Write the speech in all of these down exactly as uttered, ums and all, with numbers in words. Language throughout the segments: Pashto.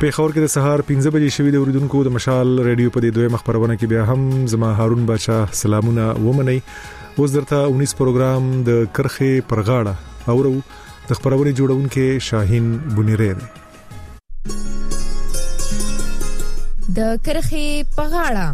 پیښور کې د سهار پنځه بجې شوې د اوریدونکو د مشال ریډیو په دې دویمه خبرونه کې بیا هم زما هارون بچا سلامونه ومني. اوس درته اونیس پروګرام د کرخې پرغاړه اورو د خبرونه جوړونکو شاهین بنيري دی. د کرخې پرغاړه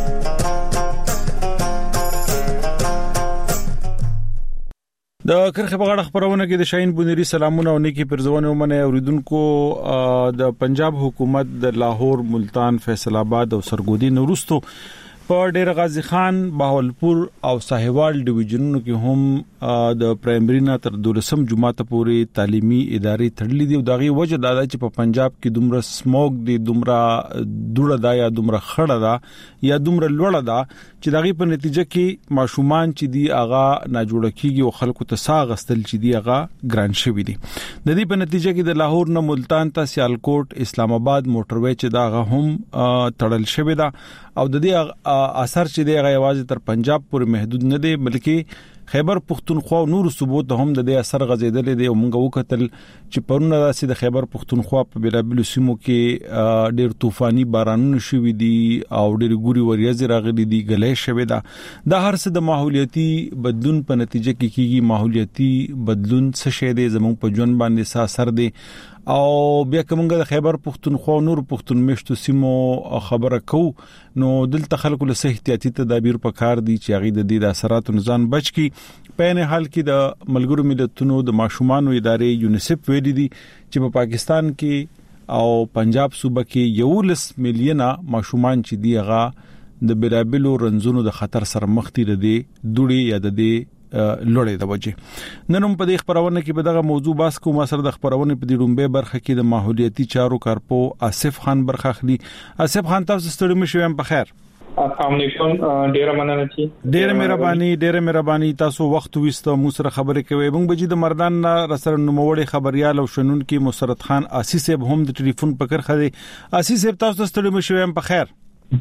د کرخې په غاړه خبرونه کې د شاهین بنيري سلامونه او نیکی پرزونه ومنه اوریدونکو. د پنجاب حکومت د لاهور، ملتان، فیصل آباد او سرګودي نورستو په ډیر غازی خان، بهاولپور او ساحوال ډیویژنونو کې هم د پرایمري نه تر دولسم جماعت پورې تعلیمي ادارې تړلې دي او دغه وجه دا ده چې په پنجاب کې دومره سموګ دي، دومره دوړه ده یا دومره خړه ده یا دومره لوړه ده چې دغه په نتیجه کې ماشومان چې دی اغا ناجوړه کیږي او خلکو ته ساغستل چې دی اغا ګران شوی دي. د دې په نتیجه کې د لاهور نه ملتان ته سیالکوټ، اسلام آباد موټروي چې دا غا هم تړل شوی ده او د دې اثر چې دی غا یوازې تر پنجاب پورې محدود نه دی بلکې خیبر پختونخوا او نور صوبو ته هم د دې اثر غځیدل دي او موږ وکتل چې پرونه داسې د خیبر پختونخوا په بیلابل سیمو کې ډېر طوفاني بارانونه شوي دي او ډېر ګوري وریځ راغلي دي، غلې شوي ده. دا هر څه د ماحولیاتي بدلون په نتیجه کې کیږي. ماحولیاتي بدلون څه شی دی زموږ په ژوند باندې څه اثر دی او بیا کومګه د خیبر پختونخوا او نور پختون مشتو سیمو خبره کو نو دلته خلکو له صحت احتیاطي تدابیر په کار دي چې هغه د دې د اثراتو نزان بچ کی. په نه حال کې د ملګرو ملتونو د ماشومان ادارې یونیسف ویلي دي چې په پاکستان کې او پنجاب صوبه کې یو لس میلیونه ماشومان چې دی هغه د بیلابلو رنځونو د خطر سره مخ دي، د دې دوړي یا د دې لوړې د وجه. نن هم په دې خبرونه کې به دغه موضوع باس کوم. سره د خبرونه په دې رومبه برخه کې د ماحولیاتي چارو کارپو آصف خان برخه اخلي. آصف خان تاسو ستړي مشو هم په خیر. السلام علیکم، ډیره مننه چې ډیره مهرباني ډیره مهرباني تاسو وخت وستو مو سره خبرې کوي. موږ بجې د مردان رسره نوموړي خبريال او شنن کې مسرت خان آسی صاحب هم د ټلیفون پکړ خدي. آسی صاحب تاسو ستړي مشو هم په خیر.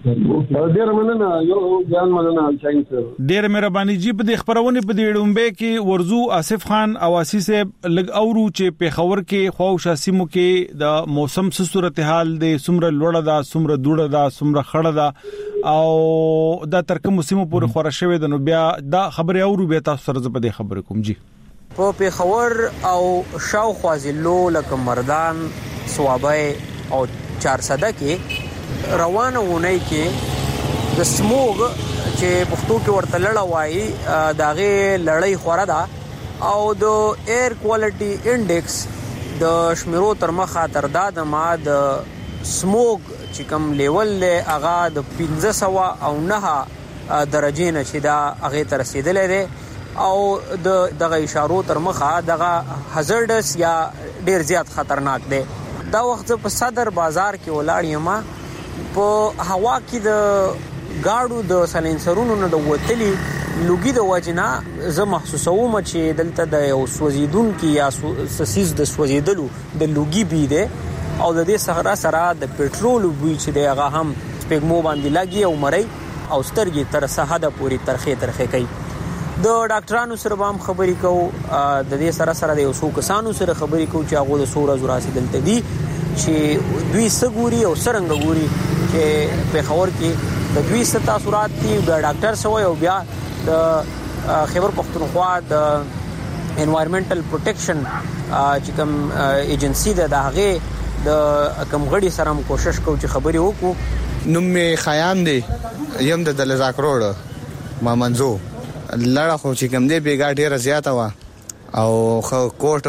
ډیره مننه یو ځان مننه شاهین صاحب. ډیره مهرباني جی په دې خبرونه په دې ډومبه کې ورزو آصف خان او آسی صاحب لګ اورو چې پیښور کې خو شاسمو کې د موسم څه صورتحال د سمره لوړه ده، سمره دوړه ده، سمره خړه ده او دا تر کوم سیمو پورې خورا شوی ده. نو بیا دا خبره اورو بیا تاسو سره په دې خبره کوم جی. په پیښور او شاوخوا ضلعو لکه مردان، صوابه او چارسده کې روانه ونی کې د سموګ چې پښتو کې ورته لړ وایي داغه لړۍ خوره ده او د ایر کوالټي انډیکس د شمیرو تر مخه تر دا د ما د سموګ چې کوم لیول له اغا د پنځه سوه او نه درجې نه چې دا هغه تر رسیدلې ده او د دغه اشارو تر مخه دغه هازارډس یا ډیر زیات خطرناک ده. دا وخت په صدر بازار کې ولاړ یم په هوا کې د گاډو د سلنسرونو نه د وتلی لوګي د وجنا زه محسوسوم چې دلته د یو سوزیدون کې یا سسیز د سوزیدلو د لوګي بي ده او د دې سره سره د پېټرول بوی چې د هغه هم سپګمو باندې لاګي او مړی او سترګې تر سحده پوری ترخه ترخه کوي. د ډاکټرانو سره هم خبرې کوو، د دې سره سره د یو څو کسانو سره خبرې کوو چې هغه د سوره زراسي دلته دي چې دوی سګوري او سرنګ ګوري چې په خبر کې د دوی ستا صورت دی د ډاکټر سوی او بیا د خیبر پختونخوا د انوایرنمنټل پروټیکشن چې کوم ایجنسی ده دغه د کوم غړي سره هم کوشش کوو چې خبرې وکړو. نوم می خیام دی، یم د دلزاک روډ ما منزو لړه خو چې کوم دی بیګا ډیره زیاته وا او خو کوټ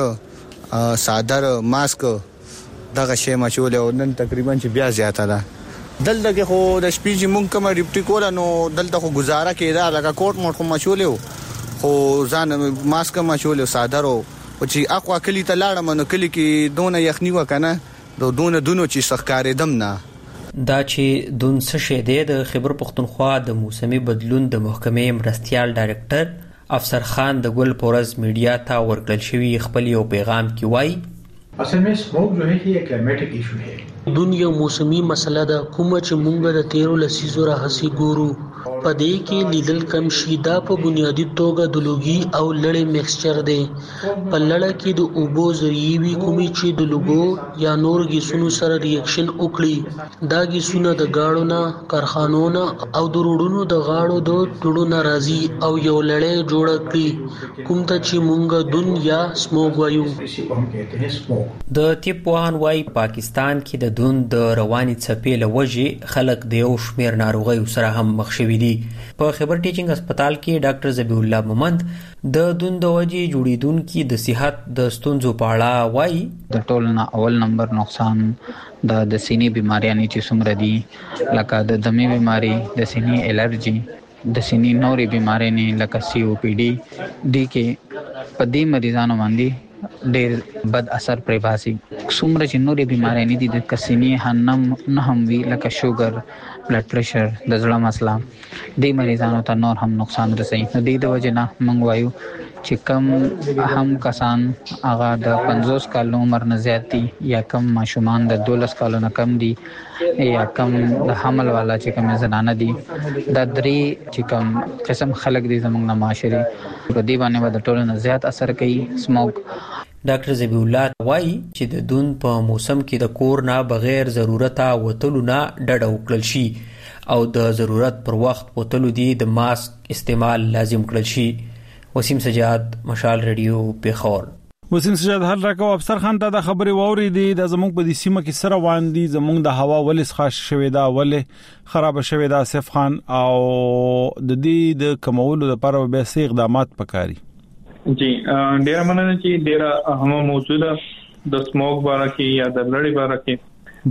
صادر ماسک دغه شی مچول او نن تقریبا چې بیا زیاته ده. دلته کې خو د شپې چې مونږ کوم ډیپټي کول نو دلته خو گزاره کېده لکه کوټ موټ خو مچول خو ځان ماسک مچول صادر او چې اقوا کلی ته لاړم نو کلی کې دونه یخنی وکنه دو دونه دونو چې سخکارې دم نه دا چې دون څه شه دی. د خیبر پختونخوا د موسمي بدلون د محکمې مرستيال ډایرکټر افسر خان د ګل پورز میډیا ته ورکړل شوی خپل یو پیغام کې وایي اصل में स्मोक जो है कि एक क्लाइमेटिक इशू है دنیا موسمي مسله ده کوم چې مونږ د تیرو لسیزو راهسي ګورو په دې کې لیدل کم شي دا په بنیادی توګه د لوګي او لړې مکسچر دی په لړه کې د اوبو ذریعې وي کومي چې د لوګو یا نور ګیسونو سره ریاکشن وکړي دا ګیسونه د گاړو نه کارخانو نه او د روډونو د غاړو د ټړو ناراضي او یو لړې جوړ کړي کوم ته چې مونږ دنیا سموګ وایو د تیپ وهان وايي پاکستان کې د دون د رواني څپې لوجې خلک د یو شمیر ناروغیو سره هم مخ شوي دي په خیبر ټیچینګ هسپتال کې ډاکټر ذبیح الله مومند د دون د وجې جوړیدونکو د صحت د ستونزو په اړه وايي د ټول نه اول نمبر نقصان د د سینې بيماریاں چې څومره دي لکه د دمې بيماري د سینې الرجي د سینې نورې بيمارۍ نه لکه سی او پی ډي دي کې په دې مریضانو باندې ډېر بد اثر پرې باسي څومره چې نورې بيمارۍ نه دي د کسینې هنم نه هم وی لکه شوګر بلډ پريشر د زړه مسله دې مریضانو ته نور هم نقصان رسوي د دې د وجه نه موږ وایو چې کم هم کسان هغه د پنځوس کال عمر نه زیات دي یا کم ماشومان د دولس کالو نه کم دي یا کم د حمل والا چې کم زنانه دي د درې چې کم قسم خلک دي زموږ نه معاشري په دې باندې د ټولو نه زیات اثر کوي سموک ډاکټر ذبیح الله وايي چې د دون په موسم کې د کور نه بغیر ضرورته وتلو نه ډډه وکړل شي او د ضرورت پر وخت وتلو دي د ماسک استعمال لازم کړل شي وسیم سجاد مشال ریډیو پیښور وسیم سجاد هر راکو افسر خان ته د خبري ووري دي د زموږ په دې سیمه کې سره وان دي زموږ د هوا ولې خاص شوي دا ولې خراب شوي دا سیف خان او د دې د کمولو لپاره به سي اقدامات پکاري جی ډیر مننه چې ډیر اهمه موضوع د سموک باره کې یا د لړۍ باره کې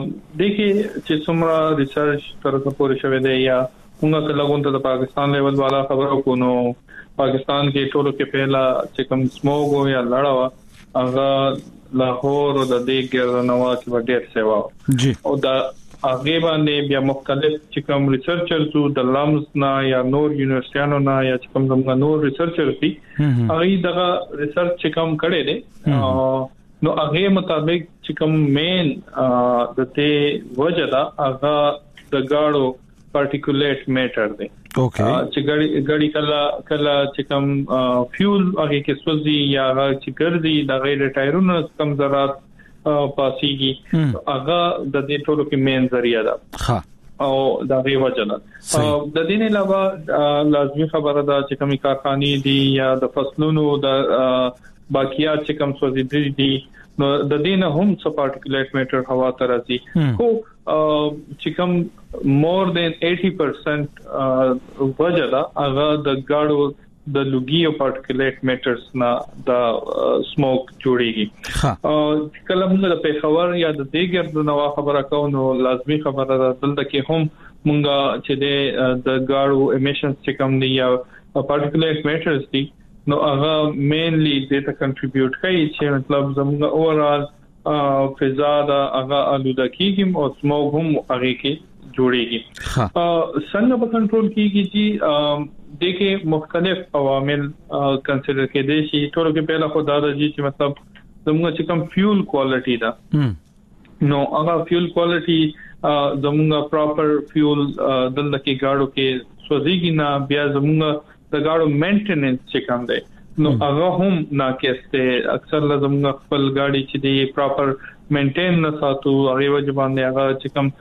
دغه چې څومره ریسرچ تر څو پورې شوی دی یا موږ کله غونډه د پاکستان لیول والا خبرو کو نو پاکستان کې ټولو کې پہلا چې کوم سموک یا لړا وا هغه لاهور او د دې ګرځنوا کې ډېر سیوا جی او دا هغه باندې بیا مختلف چې کوم ریسرچرز د لامز نه یا نور یونیورسيټانو نه یا چې کوم زموږ نور ریسرچرز دي هغه دغه ریسرچ چې کوم کړي دي نو هغه مطابق چې کوم مین د دې وجه دا هغه د گاړو پارټیکولیټ میټر دی اوکے چې ګړی ګړی کلا کلا چې کوم فیول هغه کې سوزي یا چې ګرځي د غیر ټایرونو کم ذرات پاسيږي هغه د دې ټولو کې مین ذریعہ ده ها او دا غي وجه ده د دې نه علاوه لازمي خبره ده چې کومي کارخانې دي یا د فصلونو د باقیات چې کوم سوزي دي نو د دې نه هم څه پارټیکولیټ میټر هوا ته راځي خو چې کوم more than eighty percent وجه ده هغه د ګاړو د لوګي او پارټیکولیټ میټرز نه د سموک جوړيږي کله موږ د پیښور یا د دیګر د نوا خبره کوو نو لازمي خبره ده دلته کې هم موږ چې د ګاړو امیشنز چې کوم دي یا پارټیکولیټ میټرز دي نو هغه مینلی د ته کنټریبیوټ کوي چې مطلب زموږ اورال فضا دا هغه الوده کیږي او سموک هم هغه کې جوړيږي څنګه په کنټرول کیږي چې دغه مختلف عوامل کنسیډر کېدي شي ټول کې پہلا خدای د جی چې مطلب زموږ چې کوم فیول کوالټي دا نو هغه فیول کوالټي زموږ پراپر فیول دلته کې گاډو کې سوځيږي نه بیا زموږ د گاډو مینټیننس چې کوم دی نو هغه هم ناکسته اکثر لازم خپل گاډي چې دی پراپر مینټین نه ساتو هغه وجه باندې هغه چې کوم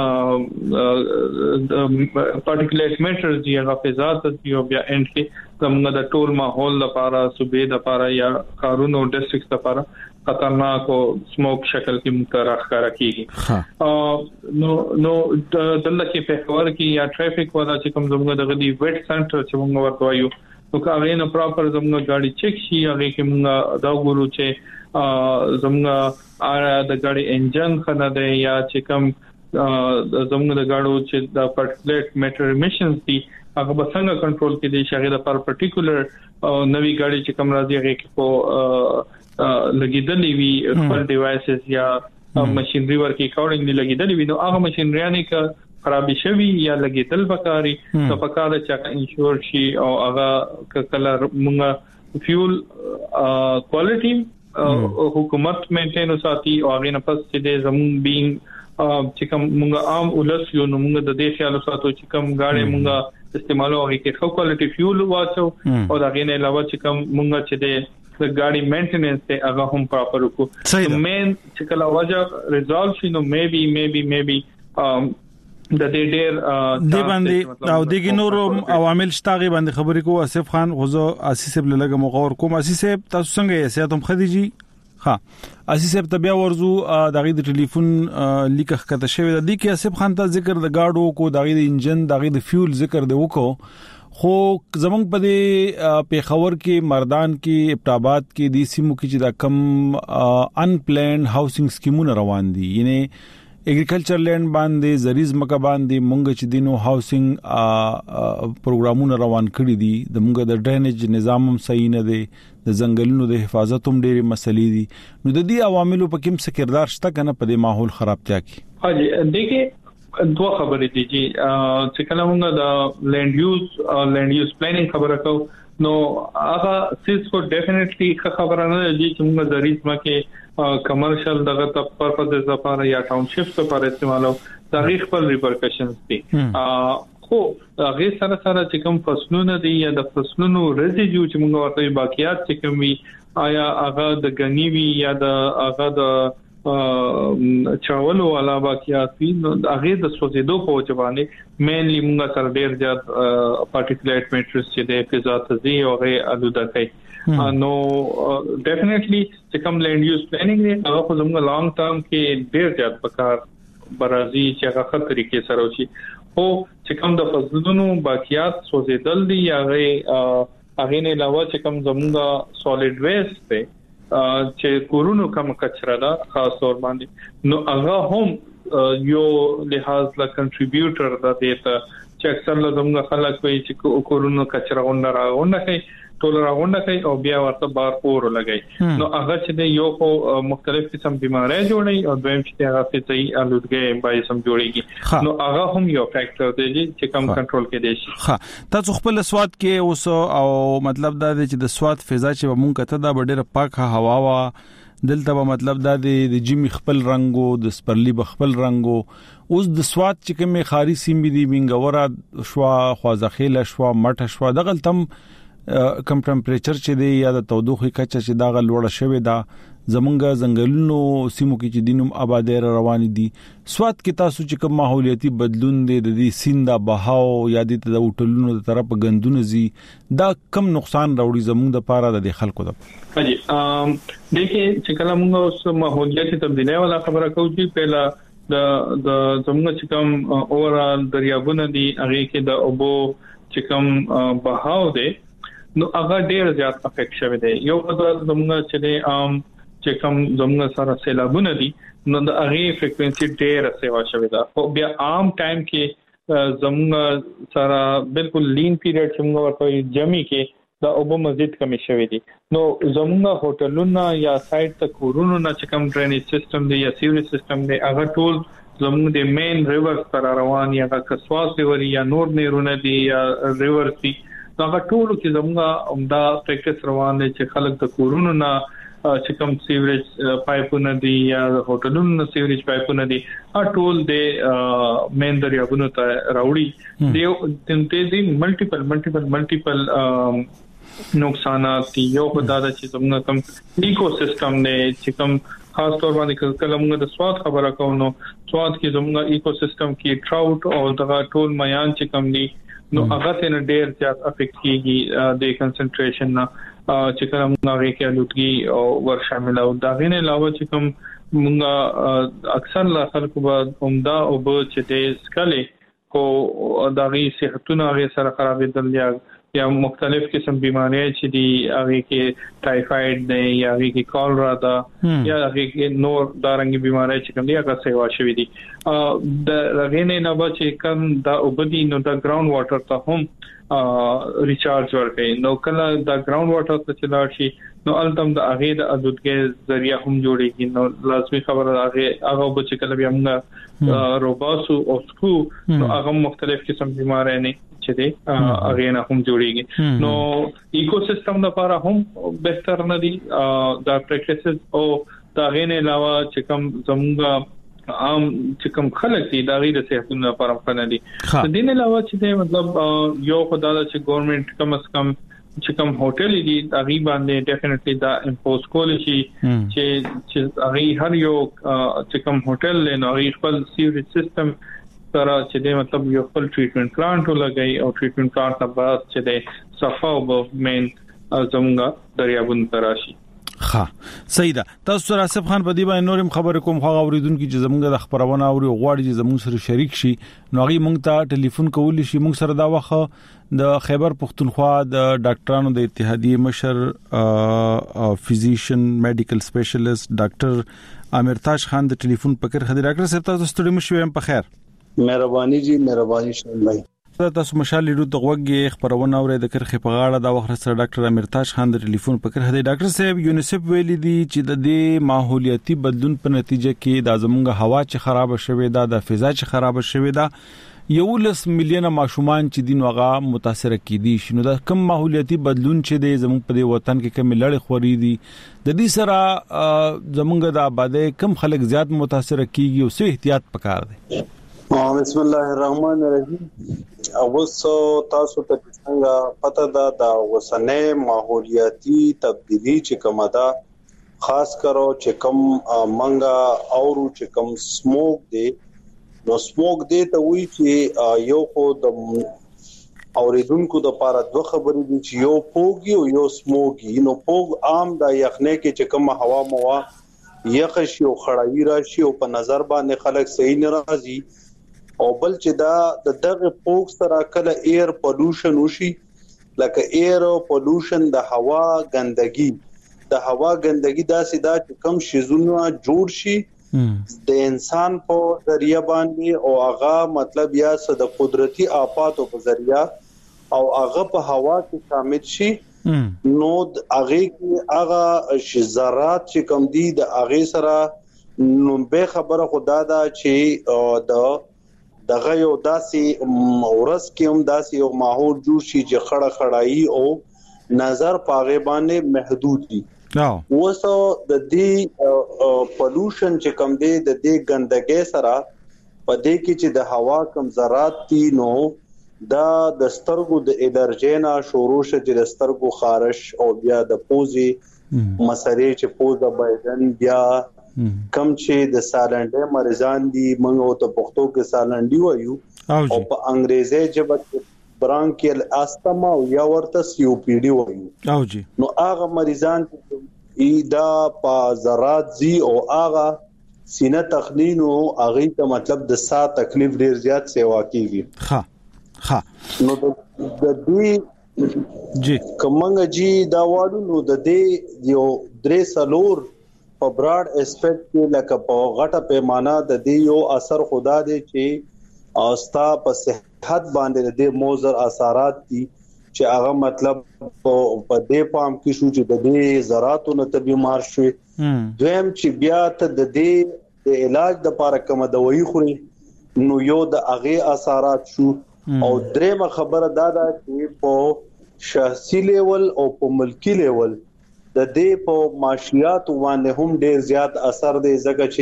پارټیکولیټ میټرز دی هغه فضا ته دی او بیا انټ کې زموږ د ټول ماحول لپاره صوبې لپاره یا کارونو ډیسټریکټ لپاره خطرناک او سموک شکل کې مترخ کار کیږي نو نو دلته کې پیښور کې یا ټریفیک ولا چې کوم زموږ د غلي ویټ سنټر چې موږ ورته وایو نو کاغې نه پراپر زموږ گاډي چیک شي هغه کې موږ دا ګورو چې زموږ آیا د گاډي انجن خنه ده یا چې کوم زموږ د گاډو چې د پارټیکولیټ میټر امیشنز دي هغه به څنګه کنټرول کړي شي هغه د پر پارټیکولر نوې گاډي چې کوم راځي هغه کې په لګیدلې وي خپل ډیوایسز یا ماشينري ورکی اکاورډینګلی لګیدلې وي نو هغه ماشينریانه کې خرابې شوی یا لګیدل وکاري نو پکاره چې انشور شي او هغه کله موږ فیول کوالټي حکومت مینټین وساتي او هغه نه پس چې زمون بین چې کوم موږ عام ولس یو نو موږ د دې خیال وساتو چې کوم غاړي موږ استعمالو هغه کې خو کوالټي فیول واچو او دا غي نه علاوه چې کوم موږ چې د غاډي مینټیننس ته هغه هم پراپر وکړو مین چې کله وجه ریزولو شي نو میبي میبي میبي د دې ډېر د باندې او دغه نور عوامل شتاغي باندې خبرې کو اسف خان غوزو اساس سب لګه مغور کوم اساس تاسو څنګه یې سیاتم خديجي ها اساس سب تبیا ورزو دغه د ټلیفون لیک خطه شوی د دې کې اسف خان ته ذکر د گاډو کو دغه د انجن دغه د فیول ذکر دی وکړو خو زمونږ په دې پیښور کې مردان کې ابټاباد کې د سیمو کې چې دا کم ان پلانډ هاوسینګ سکیمونه روان دي یعنی اګریکلچر لینډ باندې زریز مکه باندې مونږ چې دینو هاوسینګ پروګرامونه روان کړی دي د مونږ د ډرینیج نظام هم صحیح نه دی د ځنګلونو د حفاظت هم ډېری مسلې دي نو د دې عواملو په کوم څه کردار شته کنه په دې ماحول خرابتیا کې ها جی دیکھیں دوه خبرې دي چې چې کله موږ د لینډ یوز او لینډ یوز پلانینګ خبره کوو نو هغه سیس کو ډیفینیټلی خبره نه دي چې موږ د ریس مکه کمرشل دغه ته پرپز لپاره یا ټاونشپ لپاره استعمالو دا غي خپل ریپرکشنز دي خو هغه سره سره چې کوم فصلونه دي یا د فصلونو ریزیډیو چې موږ ورته باقیات چې کوم وي آیا هغه د غنیوي یا د هغه د چاولو والا باقیات وي نو هغه د سوزیدو په وجبانه مینلی موږ سره ډیر زیات پارټیکولیټ میټرز چې د فضا تزي او هغه الوده کوي نو ډیفینیټلی چې کوم لینډ یوز پلانینګ دی هغه په زموږ لانګ ټرم کې ډیر زیات پکار برازي چې هغه خط طریقې سره وشي او چې کوم د فصلونو باقیات سوزیدل دي هغه هغه نه علاوه چې کوم زموږ سولیډ ویسټ دی چې کورونو کوم کچرا دا خاص تور باندې نو هغه هم یو لحاظ لا کنټریبیوټر د دې ته چې اکثر لږه خلک وایي چې کورونو کچرا غونډه راغونډه کوي ټول راغونډه کوي او بیا ورته بار پور لګي نو هغه چې یو په مختلف قسم بیماری جوړي او دویم چې هغه فزي الودګي بای سم جوړيږي نو هغه هم یو فیکٹر دی چې کم کنټرول کې دی شي ها تاسو خپل سواد کې اوس او مطلب دا دی چې د سواد فضا چې مونږ ته دا ډېر پاکه هوا وا دلته به مطلب دا دی د جمی خپل رنگو د سپرلی بخپل رنگو اوس د سواد چې کومه خاري سیمې دی منګورا شوا خوازخیل شوا مټ شوا دغه تم کم ټمپریچر چې دی یا د تودوخه کچه چې دا غلوړه شوی دا زمونږ زنګلونو سیمو کې چې دینوم آبادې روان دي سواد کې تاسو چې کوم ماحولیاتي بدلون دی د دې سیندا بهاو یا د هوټلونو د طرف غندونه زی دا کم نقصان راوړي زمونږ د پاره د خلکو د حاجی ام دیکھیں چې کله موږ اوس ماحولیاتي تبدیلی ولا خبره کوو چې پهلا د د زمونږ چې کوم اورال دریابونه دي هغه کې د اوبو چې کوم بهاو دی نو هغه ډیر زیات افیکټ شوی دی یو د زموږ چې عام چې کوم زموږ سره سیلابونه دي نو د هغه فریکوئنسي ډیر سیوا شوی دا خو بیا عام ټایم کې زموږ سره بالکل لین پیریډ چې موږ ورته جمی کې دا اوبو مزید کمی شوی دي نو زموږ هوټلونو یا سایت ته کورونو نه چې کوم ډرینیج سیستم دی یا سیوریج سیستم دی هغه ټول زموږ د مین ریورز پر روان یا کسواس ریور یا نور نیرونه دي یا ریور دي هغه ټول چې زموږه عمدا پریکټس روان دي چې خلک د کورونو نه چې کوم سیوریج پایپونه دي یا هوټلونو نه سیوریج پایپونه دي ټول د مین دریابونو ته راوړي دی د دې ملټیپل ملټیپل ملټیپل نقصانات دي یو په دا چې زموږ کوم ایکو سیستم نه چې کوم خاص طور باندې کله موږ د سواد خبره کوو نو سواد کې زموږ ایکو سیستم کې ټراوټ او دغه ټول میان چې کوم دي نو هغه ته ډېر زیات افیکټ کیږي د کنسنټریشن نه چې کوم هغه کې الودګي او ور شامل او دا غینه علاوه چې کوم موږ اکثر لا خلکو به عمدا او به چې د سکلي کو دا غي صحتونه هغه سره خرابېدل یا یا مختلف قسم بیماریاں چې دی هغه کې ټایفاید دی یا هغه کې کولرا دا یا هغه کې نور دارنګ بیماریاں چې کوم دی هغه سیوا شوی دي د رغینه نه بچ کم دا وبدي نو دا ګراوند واټر ته هم ریچارج ورکړي نو کله دا ګراوند واټر ته چلاړ شي نو التم د هغه د الودګي ذریعہ هم جوړيږي نو لازمي خبره هغه هغه بچ کله بیا موږ روباسو او سکو نو هغه مختلف قسم بیماریاں نه چې دی هغه نه هم جوړیږي نو ایکو سیستم لپاره هم بهتر نه دي دا پریکټیسز او دا غینه علاوه چې کوم زموږه عام چې کوم خلک دي دا غیر صحتونو لپاره فن دي د دین علاوه چې دی مطلب یو خدای چې ګورنمنت کم از کم چې کوم هوټل دي دا غي باندې ډیفینټلی دا امپوز کول شي چې چې هغه هر یو چې کوم هوټل له نو خپل سیوریج سیستم سره چې دی مطلب یو خپل ټریټمنټ پلانټ ولګي او ټریټمنټ پلانټ نه بعد چې دی صفه او مین زموږه دریابون تراشي ها صحیح ده تاسو سره اسف خان په دی باندې نورم خبر کوم خو اوریدونکو چې زمونږ د خبرونه اوري غواړي چې زمونږ سره شریک شي نو غي مونږ ته ټلیفون کولی شي مونږ سره دا وخت د خیبر پختونخوا د ډاکټرانو د اتحادیه مشر فزیشن میډیکل سپیشلیست ډاکټر امرتاج خان د ټلیفون پکر خدي ډاکټر صاحب تاسو ستړي مشوي هم په خیر مهرباني جی مهرباني شون بھائی تاسو مشال لیدو د غوږی خبرونه اوري د کرخه په غاړه دا وخت سره ډاکټر امرتاج خان د ټلیفون پکر هدي ډاکټر صاحب یونیسف ویلي دي چې د دې ماحولیاتي بدلون په نتیجه کې د زمونږ هوا چې خراب شوه دا د فضا چې خراب شوه دا یو لس میلیون ماشومان چې دین وغه متاثر کیدي شنو دا کم ماحولیاتي بدلون چې د زمونږ په وطن کې کم لړ خوري دي د دې سره زمونږ د آبادی کم خلک زیات متاثر کیږي او څه احتیاط پکار دي بسم الله الرحمن الرحیم اوسو تاسو ته څنګه پته ده دا وسنه ماحولیاتي تبدیلی چې کومه ده خاص کرو چې کوم منګه او چې کوم سموک دی نو سموک دی ته وی چې یو خو د اوریدونکو د پاره دوه خبرې دي چې یو پوګي او یو سموکي نو پوګ عام د یخنه کې چې کوم هوا موا یخ شي او خړاوي راشي او په نظر باندې خلک صحیح ناراضي او بل چې دا د دغه پوک سره کله ایر پولوشن وشي لکه ایر پولوشن د هوا ګندګي د هوا ګندګي داسې دا چې کم شیزونه جوړ شي د انسان په ذریعہ باندې او هغه مطلب یا د قدرتي آفات په ذریعہ او هغه په هوا کې شامل شي نو هغه کې هغه ذرات چې کم دي د هغه سره نو به خبره خدا دا چې د دغه یو داسې ورس کې هم داسې یو ماحول جوړ شي چې خړه خړایي او نظر پاغه باندې محدود دي اوسو د دې پولوشن چې کم دی د دې ګندګي سره په دې کې چې د هوا کم ذرات دي نو دا د سترګو د الرجینا شوروش چې د سترګو خارش او بیا د پوزي مسرې چې پوزه بایدن بیا کم چې د سالنډي مریضان دي موږ ته پښتو کې سالنډي وایو او په انګريزي ژبه کې برانکیل استما او یا ورته سی او پی ډي وایو او جی نو هغه مریضان چې دا په ذرات زی او هغه سینه تخنین او هغه ته مطلب د سا تکلیف ډیر زیات سیوا کیږي ها ها نو د دې جی کومنګ جی دا وادو نو د دې یو درې سلور په براډ اسپیکټ کې لکه په غټه پیمانه د دې یو اثر خدا دی چې اوستا په صحت باندې د موزر اثرات دي چې هغه مطلب په دې پام کې شو چې د دې زراتو نه ته بیمار شوي دویم چې بیا ته د دې د علاج د لپاره کوم دوايي خوري نو یو د هغه اثرات شو او درېمه خبره دا ده چې په شخصي لیول او په ملکی لیول د دې په معاشيات باندې هم ډېر زیات اثر دی ځکه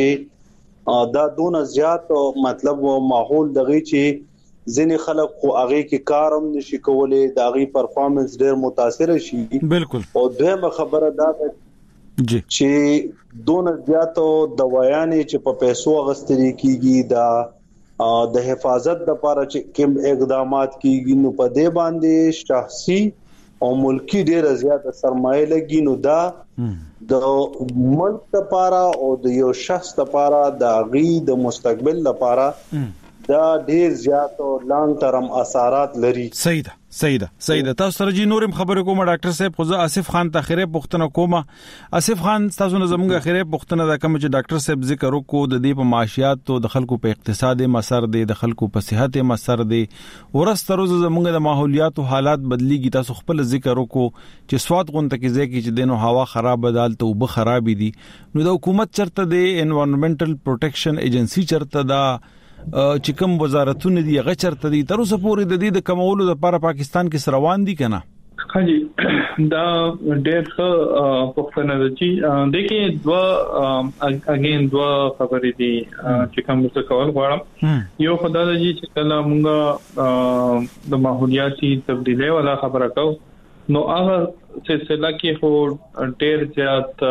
چې دا دونه زیات مطلب ماحول دغه چې ځینې خلک خو هغه کې کارم نشي کولای د هغه پرفارمنس ډېر متاثر شي بالکل او دغه خبره دا ده جی چې دونه زیات دوايانې چې په پیسو غستري کیږي دا د حفاظت لپاره چې کوم اقدامات کیږي نو په دې باندې شخصي او ملکی ډیر زیات سرمایه لګي نو دا د ملک لپاره او د یو شخص لپاره د غي د مستقبل لپاره دا ډیر زیات او لانګ ټرم اثرات لري صحیح ده صحیح ده صحیح ده تاسو سره جی نورم خبرې کوم ډاکټر صاحب خو اسف خان ته خیره پښتنه کومه اسف خان تاسو نه زموږه خیره پښتنه دا کوم چې ډاکټر صاحب ذکر وکړو د دې په معاشيات او د خلکو په اقتصادي مسر دی د خلکو په صحت مسر دی ورسته روز زموږه د ماحولیات او حالات بدلیږي تاسو خپل ذکر وکړو چې سواد غونټه کې ځکه چې دینو هوا خراب بدل ته وب خراب دي نو د حکومت چرته د انوایرنمنټل پروټیکشن ایجنسی چرته دا چې کوم وزارتونه دي هغه چرته دي تر اوسه پورې د دې د کمولو لپاره پاکستان کې روان دي کنه؟ خاجي دا ډېر ښه پوښتنه ده چې دغه دوا اگین دوا خبرې دي چې کوم څه کول غواړم. یو خدای دې چې کله موږ د ماحولیاتي تبدیلی ولا خبره کوو نو هغه سلسله کې هو ډېر زیات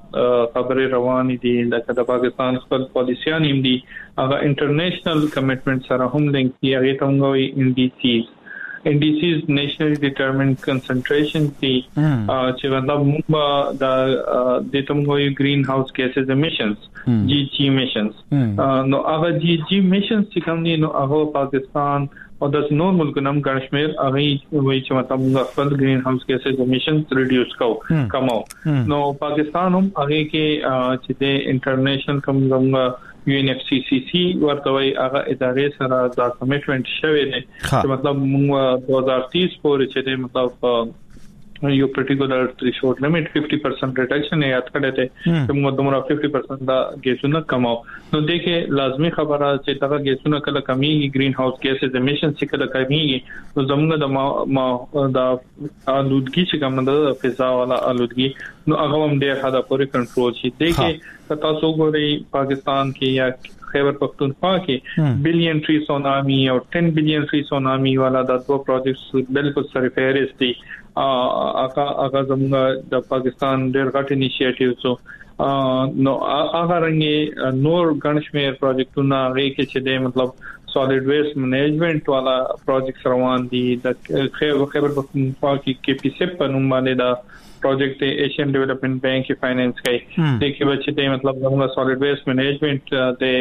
خبرې روانې دي لکه د پاکستان خپل پالیسيان هم دي هغه انټرنیشنل کمټمنټ سره هم لینک دي هغه ته وایي ان ډي سي N D C's nationally determined concentration دي چې مطلب موږ د د تمغوي greenhouse gases emissions G G emissions نو هغه G G emissions چې کوم دي نو هغه پاکستان او د نور ملکونو کشمیر هغه وایي چې مطلب موږ خپل greenhouse gases emissions reduce کوو کمو نو پاکستان هم هغه کې چې د international کومه U N F C C C ورته وي هغه ادارې سره دا کمټمنټ شوی دی چې مطلب موږ دو هزار تیس پورې چې د مطلب یو پرټیکولر threshold limit fifty percent reduction یاد کړی دی چې موږ دومره fifty percent دا ګیسونه کماو. نو دغه لازمي خبره چې دا ګیسونه کله کمیږي green house gases emissions چې کله کمیږي نو زموږ د ما د آلودګي چې کوم د فضا والا آلودګي نو هغه هم ډېر حدا پورې کنټرول شي. دغه تاسو ګورئ پاکستان کې یا خیبر پختونخوا کې بلین ټری سونامي او ten بلین ټری سونامي والا د دوه پروجیکټس بالکل سره فهرست دي. اګه اګه زموږ د پاکستان ډېر غټ انیشیټیو سو نو هغه رنګي نور ګڼشمیر پروجیکټونه هغه کې چې د مطلب سالید ویسټ منیجمنت والا پروجیکټس روان دي د خیبر پختونخوا کې کې پی سي په نوم باندې دا پروجیکٹ ایشین ڈیولپمنٹ بینک کی فائنانس کئی دیکھیں بچے تے مطلب ہم سالڈ ویسٹ مینجمنٹ تے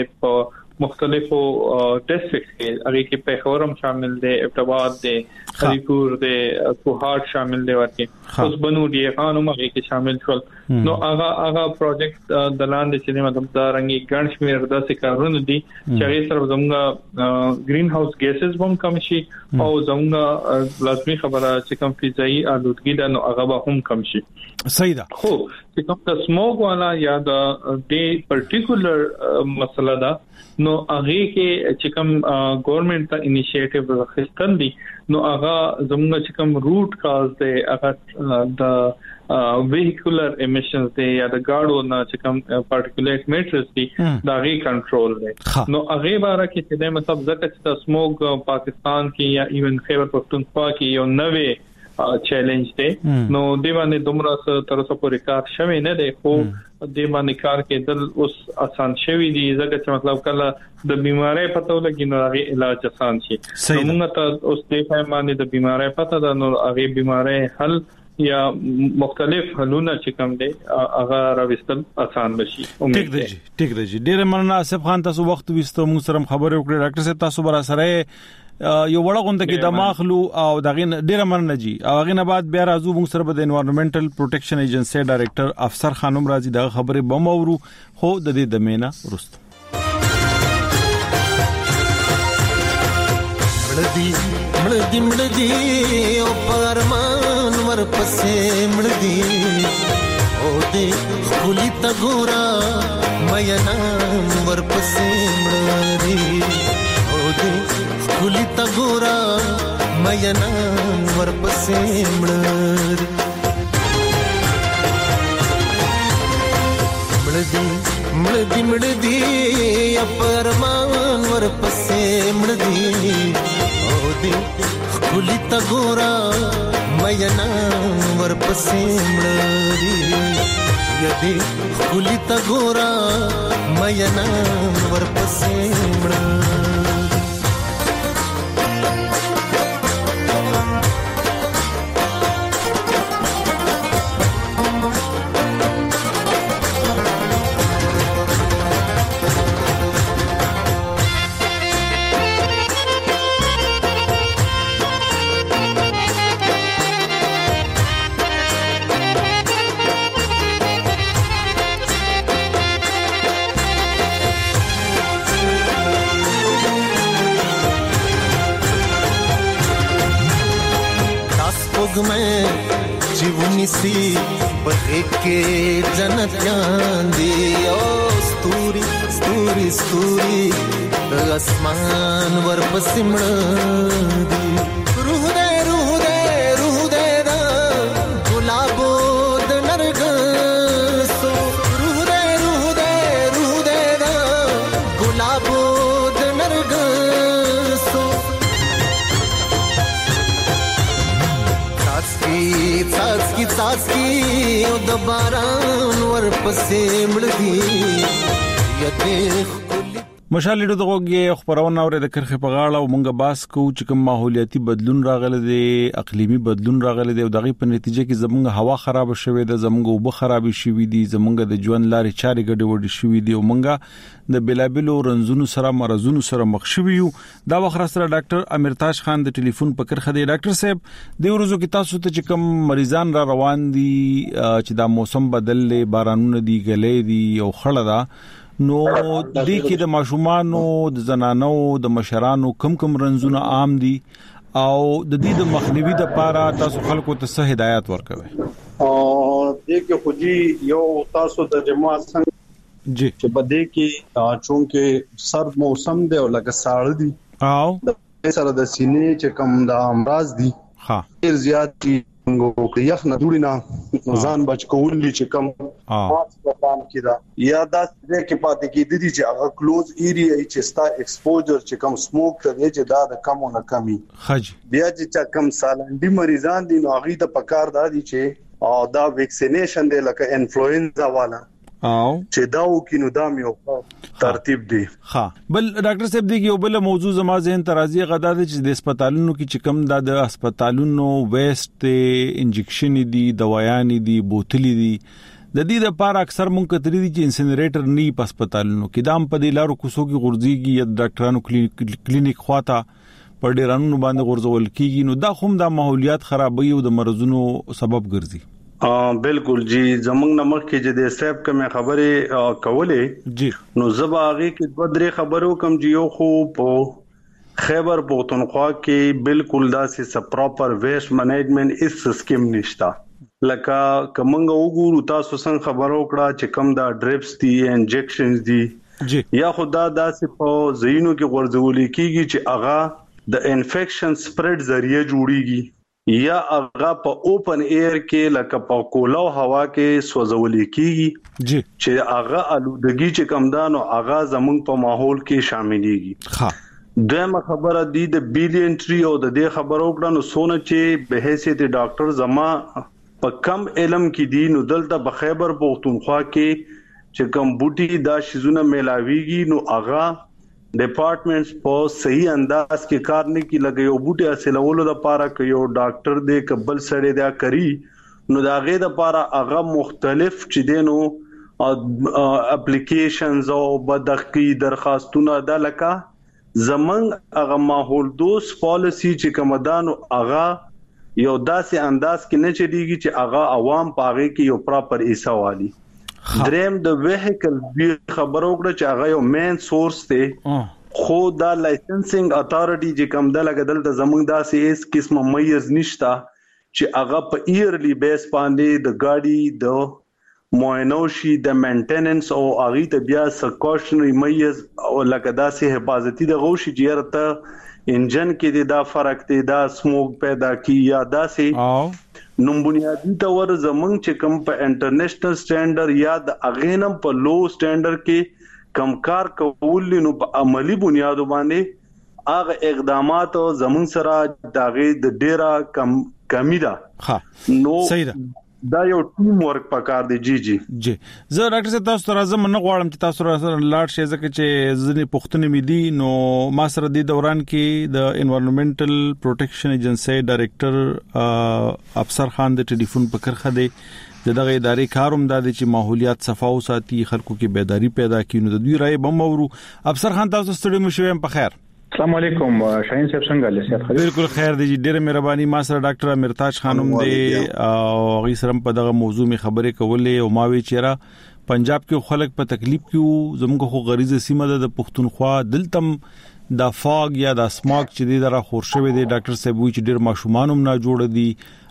مختلف ڈسٹرکٹس کے اگے کے پیخورم شامل دے ابتباد دے ہری پور دے کوہاٹ شامل دے ورکے اس بنو دی خانم اگے کے شامل شول نو آغا آغا پروجیکٹ دلان دے چنے مطلب دا رنگی گن شمیر دا سے کارون دی چاہے سر زمگا گرین ہاؤس گیسز بم کم شي او زمگا لازمی خبره چې کم فضایی آلودگی دا نو آغا با هم کم شي. صحیح ده. خو چې کوم د سموګ والا یا د دې پرټیکولر مسله دا نو هغه کې چې کوم ګورنمنت ته انیشیټیو راخستل دي نو هغه زموږ چې کوم روټ کاز دی هغه د vehicular emissions دی یا د گاډو نه چې کوم particulate matters دي دا غي کنټرول دی. نو هغه باره کې چې د مطلب ځکه چې د سموګ پاکستان کې یا ایون خیبر پختونخوا کې یو نوې چیلنج دی نو دی باندې دومره تر اوسه پورې کار شوی نه دی خو دی باندې کار کېدل اوس آسان شوی دی ځکه چې مطلب کله د بیماری پته ولګي نو هغه علاج آسان شي. موږ ته اوس د باندې د بیماری پته ده نو هغه بیماری حل یا مختلف حلونه چې کوم دي هغه راوستل آسان بشي. ټیک دی ټیک دی ډیر مننه آصف خان تاسو وخت وستو موږ سره خبرې وکړې ډاکټر صاحب تاسو برا سره یو وړه غونډه کې د ماخلو او دغه ډیر مننه جی او هغه نه بعد بیا راځو موږ سره د انوایرنمنټل پروټیکشن ایجنسی ډایریکټر افسر خانم راځي دا خبرې بم اورو خو د دې د مینا ورست مړدي مړدي مړدي او پرمان ور پسې مړدي او دې خولي تا ګورا مې نام ور پسې مړدي او دې خولي تا ګورا مې نام ور پسې مړدي مړدي مړدي مړدي او پرمان ور پسې مړدي خولي تا ګورا مې نام ور پسې مړدي یدې خولي تا ګورا مې نام ور پسې مړدي में जीवनी सी बहे के जन्नत जान दी ओ स्तूरी स्तूरी स्तूरी اسمان ورپسې مړه دي روح دې روح دې روح دې دا ګلابو د نرګسو روح دې روح دې روح دې دا ګلابو د نرګسو څاڅکي څاڅکي څاڅکي او د باران ورپسې مړه دي یته مشال لیدو دغه خبرونه اورې د کرخه په غاړه او مونږه باس کو چې کوم ماحولیاتي بدلون راغله دي اقلیمی بدلون راغله دي او دغه په نتیجه کې زمونږ هوا خراب شوه ده زمونږ وب خراب شوه دي زمونږ د ژوند لارې چارې ګډې وډې شوه دي او مونږه د بلابلو رنزونو سره مرزونو سره مخ شوه یو دا وخت سره ډاکټر امرتاج خان د ټلیفون په کرخه دی ډاکټر صاحب د ورځو کې تاسو ته چې کوم مریضان را روان دي چې دا موسم بدل لې بارانونه دي غلې دي او خړه ده نو دې کې د ماشومانو د زنانو د مشرانو کم کم رنزونه عام دي او د دې د مخنیوي د لپاره تاسو خلکو ته څه هدایت ورکوي او دې کې خو جی یو تاسو د جماعت څنګه جی چې بده کې چونکه سرد موسم دی او لکه ساړه دي او سره د سینې چې کم د امراض دي ها ډیر زیات دي نو یخ نه جوړی نه ځان بچ کولې چې کم ماسک پام کړه یا دا چې پاتې کېدې دي چې هغه کلوز ایریا چې ستا ایکسپوجر چې کم سموک ته چې دا د کم نه کمی حج بیا چې کم سالندي مریضان دي نو هغه د پکار دادي چې او دا ویکسینیشن دی لکه انفلوئنزا والا او چې دا وکینو دا میو ترتیب دی ها بل ډاکټر صاحب دی یو بل موضوع زما ذهن ترازی غدا د چې د هسپتالونو کې چې کم د هسپتالونو ویسټ انجکشن دي دوايان دي بوتلې دي د دې لپاره اکثر مونږ کتري دي چې انسینریټر نه په هسپتالونو کې دام په دې لارو کوسو کې غورځيږي یا ډاکټرانو کلینیک خواته پر ډیرانو باندې غورځول کیږي نو دا هم د ماحولیات خرابوي او د مرزونو سبب ګرځي ا بالکل جی زمنګ نمک کې چې د سیب کومه خبره کولې جی نو زباغي کې دوه درې خبرو کم جیو خو په خیبر پختونخوا کې بالکل داسې س پراپر ویسټ مینجمنت اس سکیم نشتا لکه کومنګ وګورو تاسو څنګه خبرو کړه چې کم دا ډریپس دي انجکشنز دي جی یا خدا داسې په زینو کې غورځول کیږي چې اغا د انفیکشن سپریډ ذریعہ جوړیږي یا هغه په اوپن ایر کې لکه په کولاو هوا کې سوځول کیږي جی چې هغه الودګي چې کمدانو هغه زمونږ په ماحول کې شاملېږي ها دغه خبره دی د بیلینټری او د دې خبرو کړه نو سونه چې به حیثیت ډاکټر زما په کم علم کې دی نو دلته په خیبر پختونخوا کې چې کم بوټي دا شیزونه ملاويږي نو هغه ډپارټمنټس په صحیح انداز کې کار نه کی لګي او بوټي اصلولو د پاره کې یو ډاکټر دې قبل سړی دا کوي نو دا غي د پاره هغه مختلف چې دینو اپلیکیشنز او بدخي درخواستونه د لکه زمنګ هغه ماحول دوست پالیسی چې کومدانو هغه یو داسې انداز کې نه چلیږي چې هغه عوام پاغه کې یو پراپر ایساوالي دریم د وهیکل خبرو کړه چې هغه یو مین سورس دی خو دا لایسنسینګ اتارټي چې کوم د لګدل د زمونږ داسې اس قسمه میز نشتا چې هغه په ایرلی بیس باندې د گاډي د موینوشي د مینټیننس او اغه ته بیا سکوشنری میز او لکه داسې حفاظتي د غوشي جیرته انجن کې دا فرق دی دا سموک پیدا کی یا داسې نو بنیادی تور زمنګ چې کم په انټرنیشنل سټانډرډ یا د اغینم په لو سټانډرډ کې کمکار کول نو په عملی بنیاد باندې اغه اقدامات زمنګ سره داغه د ډیرا کم کمی ده ها نو صحیح ده دا یو ټیم ورک پکار دی جی جی جی زه ډاکټر صاحب تاسو راځم نه غواړم چې تاسو سره لاړ شئ ځکه چې ځنې پښتنې مې دي نو ما سره د دوران کې د انوایرنمنټل پروټیکشن ایجنسی ډایریکټر افسر خان د ټلیفون په کرخه دی دغه ادارې کاروم د چې ماحولیات صفا او ساتي خلکو کې بیداری پیدا کړي نو د دوی رائے بم ورو افسر خان تاسو ستړي مو شوم په خیر السلام علیکم شاهین صاحب څنګه لسیات خیر بالکل خیر دی ډیره مهرباني ما سره ډاکټر امرتاج خانم دی او غي سره په دغه موضوع می خبرې کولې او ما وی چیرې پنجاب کې خلک په تکلیف کې زموږ خو غریزه سیمه د پښتونخوا دلتم د فاګ یا د اسماک چې دی دره خورشوي دی ډاکټر صاحب وی چې ډیر ماشومان هم نه جوړ دي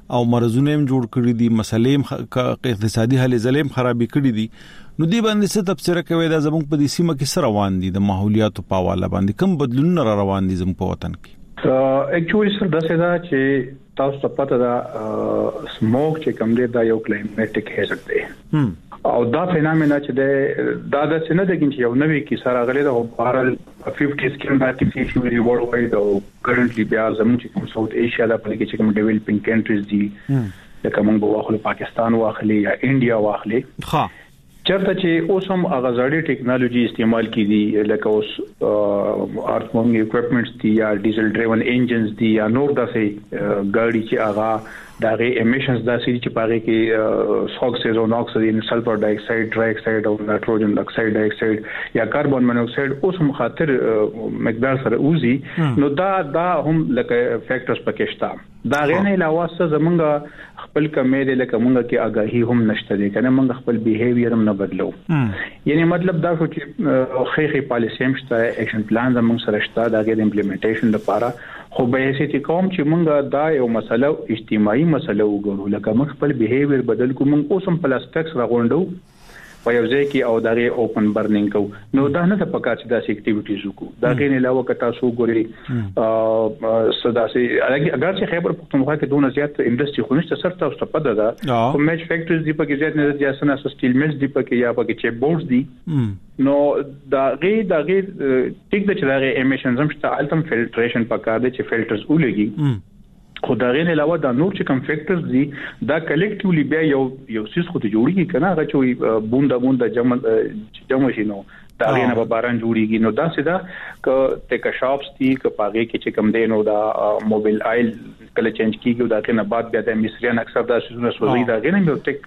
او مرزونه هم جوړ کړی دي، مسلې اقتصادي حالې زلیم خرابې کړې دي. نو دی باندې څه تفسیر کوي دا زموږ په دې سیمه کې سره روان دي د ماحولیاتو په حواله باندې کوم بدلونونه را روان دي زموږ په وطن کې؟ اکچولی سر دا څه دا چې تاسو ته پته ده سموک چې کوم دی دا یو کلایمټیک هیزارد دی او دا فینامنا چې دا د څه نه د چې یو نوې کې سره غلې د بهرال پنځه سکیم باندې چې وی ورلد واید او کرنټلی بیا زموږ چې کوم ساوث ایشیا د پلي کې چې کوم ډیولپینګ کنټریز دي لکه موږ به واخلو پاکستان واخلي یا انډیا واخلي ها چرته چې اوس هم غزړی ټیکنالوژي استعمال کیدي لکه اوس ارتمونګ اکوپمنټس دي یا ډیزل ډرایون انجنز دي یا نور داسې ګاډي چې هغه دغه امیشنز داسې چې پاره کې سوکسز او نوکسز سلفر ډای اکساید ډرای اکساید او نایټروجن اکساید ډای اکساید یا کاربن مونوکساید اوس هم خاطر مقدار سره اوزي نو دا دا هم لکه فیکټرز پکې شته دا غیر نه علاوه څه زمونږ خپل کمې د لکه مونږ کې آگاهي هم نشته دي کنه مونږ خپل بیهیویر هم نه بدلو یعنی مطلب دا شو چې خېخي پالیسی هم شته اکشن پلان زموږ سره شته دا غیر امپلیمنټیشن لپاره خو به هیڅ کوم چې مونږ دا یو مسله اجتماعي مسله وګورو لکه موږ خپل بیهیویر بدل کوم موږ اوس هم پلاستیکس راغونډو په یو ځای کې او دغه اوپن برنینګ کو نو دا نه د پکار چې داسې اکټیویټیز وکړو دا غیر علاوه کتا سو ګوري صدا سي اگر چې خیبر پختونخوا کې دونه زیات انډستری خو نشته سره تاسو په دغه کوم میچ فیکټریز دی په کې زیات نه دي اسنه سټیل میلز دی په کې یا په کې چیپ بورډز دي نو دا غیر دا غیر ټیک د چې دا امیشنز هم شته الټم فلټریشن پکار دي چې فلټرز ولګي خو دا غیر علاوه دا نور چې کوم فیکټرز دي دا کلیکټیولی بیا یو یو سیس خو ته جوړیږي کنه هغه چې بوندا بوندا جمع جمع شي نو دا غیر نه باران جوړیږي نو دا سیدا ک ټیک شاپس دي ک پاګه کې چې کوم دین او دا موبایل آیل کله چینج کیږي دا کنه بعد بیا د مصریان اکثر دا سيزونه سوزي دا غیر نه ټیک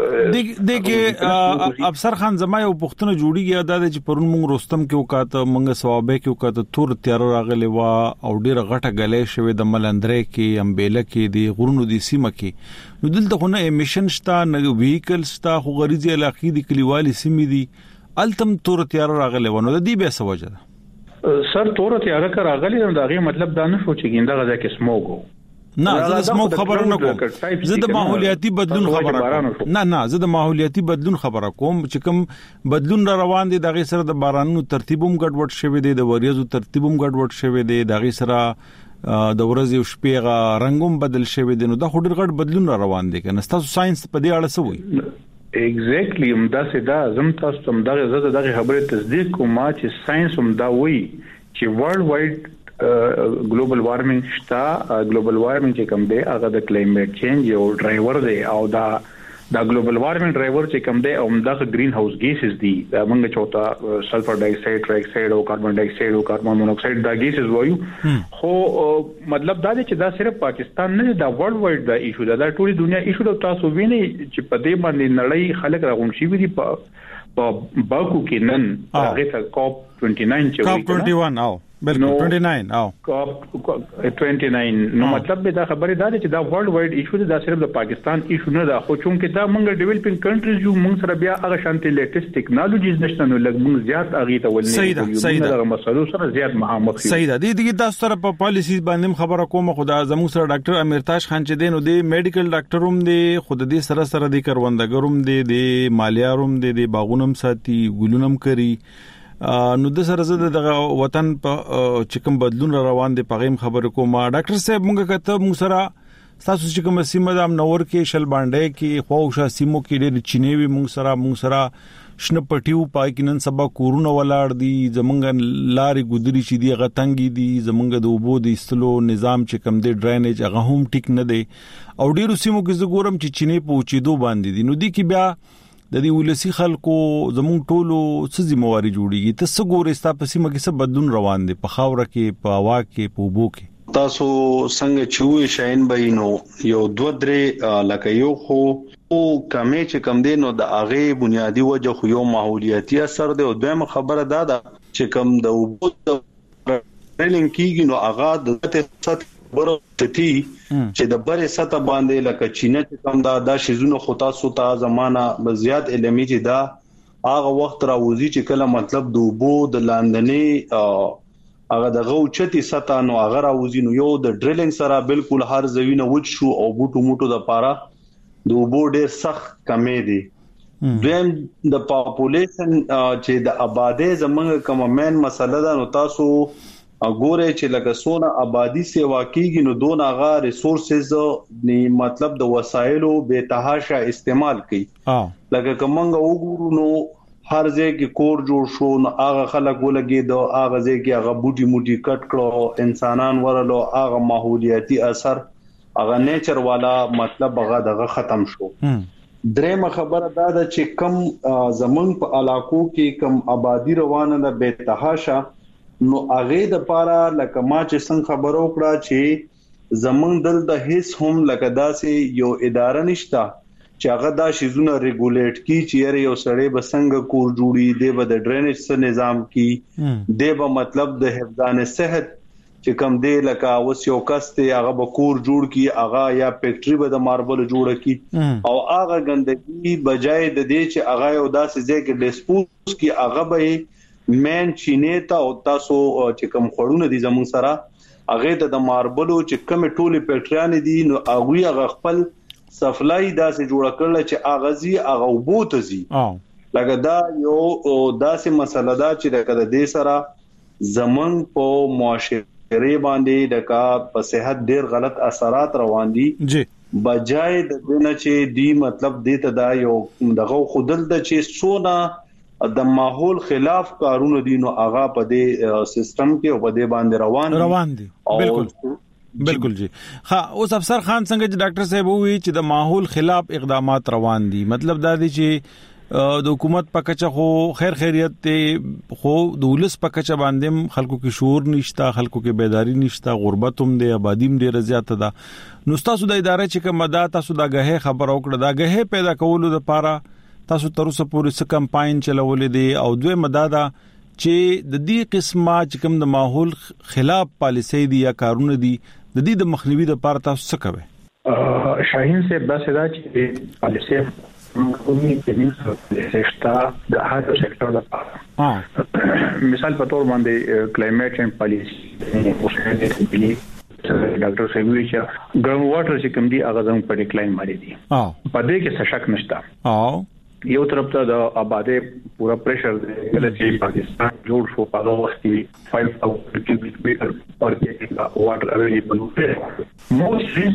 دغه افسر خان زما یو پښتنه جوړیږي دا چې پرون مونږ رستم کې وکاته مونږ ثوابه کې وکاته تور تیار راغلی وا او ډیره غټه غلې شوی د ملندرې کې امبېله کې دی غرونو دی سیمه کې نو دلته خو نه امیشن شته نه ویکل شته خو غریزي علاقې دی کلیوالي سیمې دی التم تور تیار راغلی ونه د دې به سوجه سر تور تیار راغلی نو دا غي مطلب دا نه شو چې ګنده غزا کې سموګو نه زه د سموګ خبرونه کوم زه د ماحولیاتي بدلون خبره کوم نه نه زه د ماحولیاتي بدلون خبره کوم چې کوم بدلون را روان دي دغه سره د بارانونو ترتیبوم ګډوډ شوی دی د وریځو ترتیبوم ګډوډ شوی دی دغه سره د ورځې او شپې غا رنگوم بدل شوی دی نو دا خوري غټ بدلون را روان دي کنه تاسو ساينس په دې اړه څه وایي ایگزیکټلی هم دا سدا زم تاسو تم دغه زړه دغه خبره تصدیق کوم چې ساينس هم دا وایي چې ورلد وایډ ګلوبل وارمنګ شتا ګلوبل وارمنګ چې کوم دی هغه د کلایمټ چینج یو ډرایور دی او دا دا ګلوبل وارمنګ ډرایور چې کوم دی او دغه گرین هاوس ګیسز دي دا موږ چوتا سلفر ډای اکساید ټرای اکساید او کاربن ډای اکساید او کاربن مونوکساید دا ګیسز وایو خو مطلب دا دی چې دا صرف پاکستان نه دا ورلد وایډ دا ایشو دا د ټولي دنیا ایشو د تاسو ویني چې په دې باندې نړۍ خلک راغون شي وي په په باکو کې نن هغه ته کوپ29 چې کوپ اکیس او بالکل29 او کوپ29 نو مطلب دا خبره دا چې دا ورلد وایډ ایشو دا صرف د پاکستان ایشو نه دا خو چې دا موږ ډیولپینګ کنټریز یو موږ سره بیا هغه شانتي لیټیسټ ټیکنالوژیز نشته نو لږ موږ زیات اغه ته ولنه صحیح دا مسلو سره زیات مخامخ صحیح ده د دې تاسو سره په پالیسیز باندې خبره کوم خدا زموږ سره ډاکټر امیرتاج خان چې دین او د میډیکل ډاکټر هم دی خود دې سره سره د کروندګروم دی د مالیاروم دی د باغونم ساتي ګلونم کوي نو د سره زده د وطن په چکم بدلون روان دي پغیم خبر کوم ډاکټر صاحب موږ کته موږ سره تاسو چې کوم سیمه د نور کې شل باندې کې خوښه سیمو کې ډېر چینوي موږ سره موږ سره شنه پټیو پای کې نن سبا کورونه ولاړ دي زمونږ لارې ګودري چې دی غتنګي دي زمونږ د اوبو د استلو نظام چې کم دی ډرینیج هغه هم ټیک نه دی او ډېر سیمو کې زګورم چې چینه پوچېدو باندې دي نو دي کې بیا د دې ولسی خلکو زموږ ټولو څه ذمہواری جوړیږي ته څه ګورې ستا په سیمه کې څه بدلون روان دي په خاور کې په هوا کې په اوبو کې تاسو څنګه چوي شاین بینو یو دوه درې لکه یو خو او کمې چې کم دي نو د اغه بنیادی وجه خو یو ماحولیاتي اثر دی او دویمه خبره دا ده چې کم د اوبو رلینګ کیږي نو اغه د ته برتي چې د بره سطح باندې لکه چینه چې کوم دا د شیزونو خطا سو ته زمانہ زیات علمي چې دا هغه وخت راوځي چې کله مطلب د وبو د لاندنی هغه دغه اوچتي ستا نو هغه راوځي نو یو د ډریلینګ سره بالکل هر زوینه وچ شو او بوټو موټو د پاره د وبو ډیر سخت کمې دي. دویم د پاپولیشن چې د آبادی زمونږ کومه مین مسله ده نو تاسو وګورئ چې لکه سونه آبادی سیوا کیږي نو دون هغه ریسورسز ني مطلب د وسایلو به تهاشه استعمال کوي. لکه کومنګ وګورو نو هر ځای کې کور جوړ شو نو هغه خلک ولګي د هغه ځای کې هغه بوټي موټي کټ کړو انسانان ورلو هغه ماحولیاتي اثر هغه نیچر والا مطلب هغه دغه ختم شو. درېمه خبره دا ده چې کم زمون په علاقو کې کم آبادی روانه ده به تهاشه نو هغه د پاره لکه ما چې څنګه خبرو کړه چې زمون دل د هیڅ هم لکه داسې یو اداره نشته چې هغه دا شیزونه ریګولیټ کی چې یو سړی بسنګ کور جوړي دی به د ډرینیج سره نظام کی دی به مطلب د حفظان صحت چې کوم دی لکه اوس یو کس ته هغه به کور جوړ کی هغه یا فیکټری به د ماربل جوړ کی او هغه ګندګي بجای د دې چې هغه یو داسې ځای کې ډیسپوز کی هغه به مین چینه ته او تاسو چې کوم خړونه دي زمون سره هغه د ماربلو چې کوم ټوله فیکټریان دي نو هغه هغه خپل سپلای داسې جوړ کړل چې اغازي هغه وبوت زی لکه دا یو داسې مسله ده چې د دې سره زمون په معاشره ری باندې د کا په صحت ډیر غلط اثرات روان دي جی بجای د دنه چې دی مطلب دې ته دا یو دغه خودل د چې سونا د ماحول خلاف کارونه دي نو هغه په دې سیستم کې او په دې باندې روان روان دي بالکل بالکل جی ها اوس افسر خان څنګه چې ډاکټر صاحب وی چې د ماحول خلاف اقدامات روان دي مطلب دا دی چې د حکومت په کچه خو خیر خیریت ته خو د ولس په کچه باندې خلکو کې شعور نشته خلکو کې بیداری نشته غربت هم دی آبادی هم ډیره زیاته ده نو تاسو د ادارې چې کومه ده تاسو دا غه خبر او کړه دا غه پیدا کولو لپاره تاسو تر اوسه پورې څه کمپاین چلولې دي او دوی مدادا چې د دې قسمه چې کوم د ماحول خلاف پالیسي دي یا کارونه دي د دې د مخنیوي لپاره تاسو څه کوئ؟ شاهین صاحب دا څه چې پالیسي کومي په سیستا د هر سېکټر لپاره مثال په تور باندې کلایمټ چینج پالیسي او څه دي ډاکټر سیوی چې ګراوند واټر چې کوم دي هغه زموږ په ډیکلاین باندې دي په دې کې څه شک نشته او یو طرف ته د آبادی پورا پریشر دی کله چې پاکستان جوړ شو په هغه وخت کې خمسة آلاف کیوبیک میټر پر کې واټر اویلیبل و مو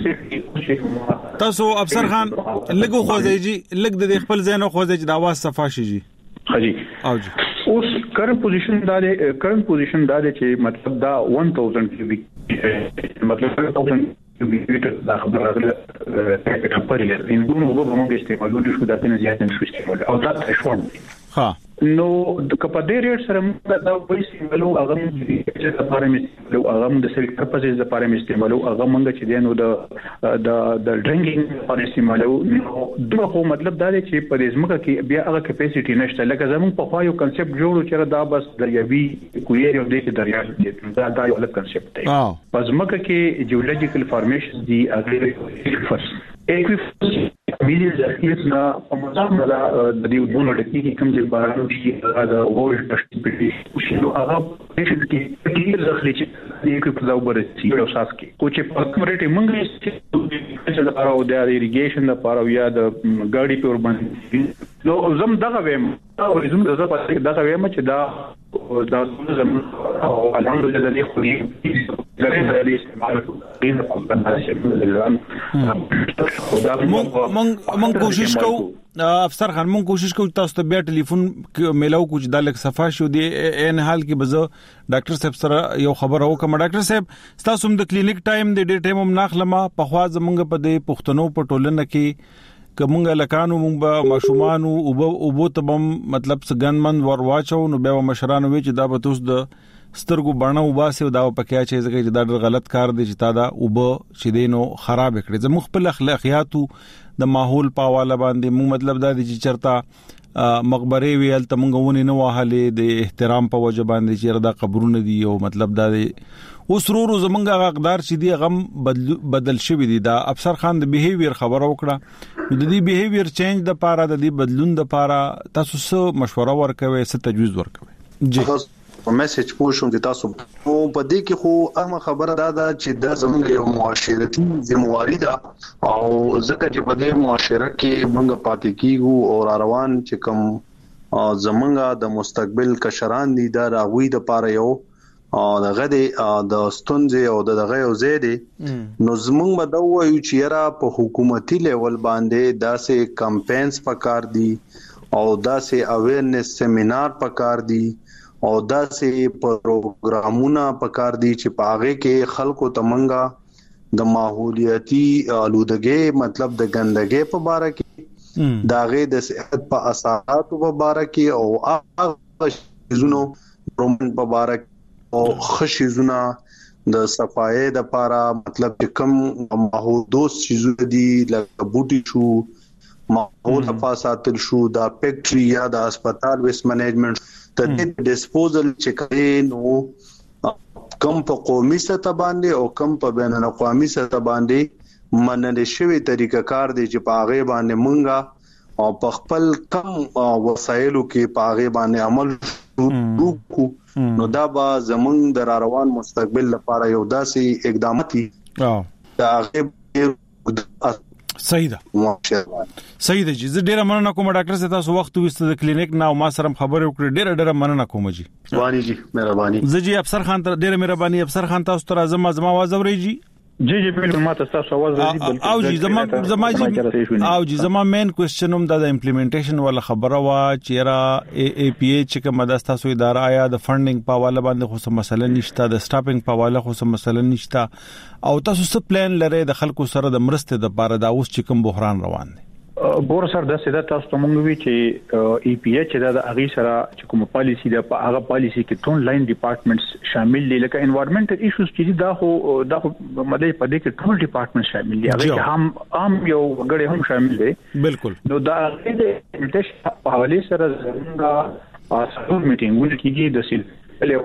چې تاسو افسر خان لګو خوځي جی لګ د خپل ځای نو خوځي چې د اواز صفه شي جی خجی او جی اوس کرنٹ پوزیشن دا دی کرنٹ پوزیشن دا دی چې مطلب دا هزار کیوبیک مطلب هزار کیوبیک دا خبره راغله ټاکټ په لري ان دونه وګورم موږ استعمالو د شو د تنه زیات نشو استعمال او دا ثريشولد ها نو د کپدې ریټ سره موږ دا وایي استعمالو هغه چې د لپاره مستعمالو هغه د سیل پرپز د لپاره مستعمالو هغه موږ چې دینو د د د ډرینګینګ لپاره استعمالو نو خو مطلب دا دی چې په دې ځمکه کې بیا هغه کیپاسټي نشته لکه زموږ په خوا یو کنسپټ جوړو چې دا بس دریابي کوی یو د دې دریا دا دا یو لږ کنسپټ دی په ځمکه کې جیولوژیکل فارمیشن دي هغه فرست اکویفرس ملي ځکه چې په مزام د دې ډول ټکنیکی کوم چې بارانو دي دا ووش تشکیل کړي او هغه پېښې کې کلیر ځخلي چې یو کې په دا وبرسي یو ساس کې کو چې په کمرټي منګي چې د پاره او د ایریګیشن لپاره یا د ګاډي په ور باندې نو زم دغه ویم او زم دغه په دغه ویم چې دا دا زم او الحمدلله د دې خو دې زره د استعمال مونږ مونږ کوشش کوو افسر خان مونږ کوشش کوو تاسو ته بیا ټلیفون میلاو کوم د لک صفه شو دی ان حال کې بزو ډاکټر صاحب سره یو خبر او کوم ډاکټر صاحب تاسو د کلینیک ټایم د ډې ټایم هم ناخلمه په خوا زمونږ په دې پښتنو په ټولنه کې کومه لکانو مونږ به ماشومان او او ته مطلب سګنمن ور واچو نو به مشرانو وی چې دا به توس د سترګو بڼه وباسه دا په کې چې ځکه چې دا ډېر غلط کار دی چې تا دا وب چې دینو خراب کړي زموږ خپل اخلاقیاتو د ماحول په حواله باندې مو مطلب دا دی چې چرته مقبره ویل ته مونږ ونی نه واهلې د احترام په وجه باندې چې دا قبرونه دي او مطلب دا دی اوس ورو زمونږه اقدار چې دی غم بدل بدل شوی دی دا افسر خان د بیهیویر خبر وکړه د دې بیهیویر چینج د پاره د دې بدلون د پاره تاسو څه مشوره ورکوي څه تجویز ورکوي جی په میسج پوښوم چې تاسو په دې کې خو اهم خبره دا ده چې د زموږ یو معاشرتي ذمہواری ده او ځکه چې په دې معاشره کې موږ پاتې کیږو او روان چې کوم زمونږه د مستقبل کشران دي دا راوي د پاره یو دغه د ستونزې او دغه یو زیاده نو زمونږ به دا وایو چې را په حکومتي لیول باندې داسې کمپاینز پکار دي او داسې اویرنس سیمینار پکار دي او داسې پروګرامونه پکار دي چې پاغه کې خلکو تمنګا د ماحولیاتي آلودګي مطلب د ګندګي په اړه کې داغه د صحت په اثرات په اړه کې او هغه شزونو پرومن په اړه او خشیزونه د صفای د لپاره مطلب چې کم ماحول دوست چیزونه دي لکه بوټي شو ماحول حفاظت شو دا فیکټری یا د هسپتال ویست منیجمنت د ډیسپوزل چې کوي نو کم په قومي سطح باندې او کم په بین الاقوامي سطح باندې منل شوی طریقه کار دی چې په هغه باندې مونږه او په خپل کم وسایلو کې په هغه باندې عمل وکړو نو دا به زمونږ د روان مستقبل لپاره یو داسې اقدامات دي دا هغه صحیح ده صحیح ده چې زه ډیره مننه کوم ډاکټر صاحب تاسو وخت وست د کلینیک نه ما سره خبرې وکړې ډیره ډیره مننه کوم جی وانی جی مهرباني زه جی افسر خان ته ډیره مهرباني افسر خان تاسو ته زما زما आवाज اوري جی جی جی بالکل ما تاسو आवाज راځي بالکل او جی زما زما جی او جی زما مین کوېسچن هم د امپلیمنټیشن ولا خبره وا چې را ای پی ایچ کوم د تاسو اداره آیا د فندینګ په حواله باندې خو څه مسله نشته د سټاپینګ په حواله خو څه مسله نشته او تاسو څه پلان لرئ د خلکو سره د مرسته د لپاره دا اوس چې کوم بحران روان دی ګور سر د سیده تاسو ته مونږ وی چې ای پی ایچ د اغي سره چې کوم پالیسی د هغه پالیسی کې ټول لاین ډپارټمنټس شامل دي لکه انوایرنمنټل ایشوز چې دا خو دا خو مده په دې کې ټول ډپارټمنټ شامل دي هغه هم عام یو غړي هم شامل دي بالکل نو دا د انټیش په حواله سره څنګه اصل میټینګونه کیږي د سیل له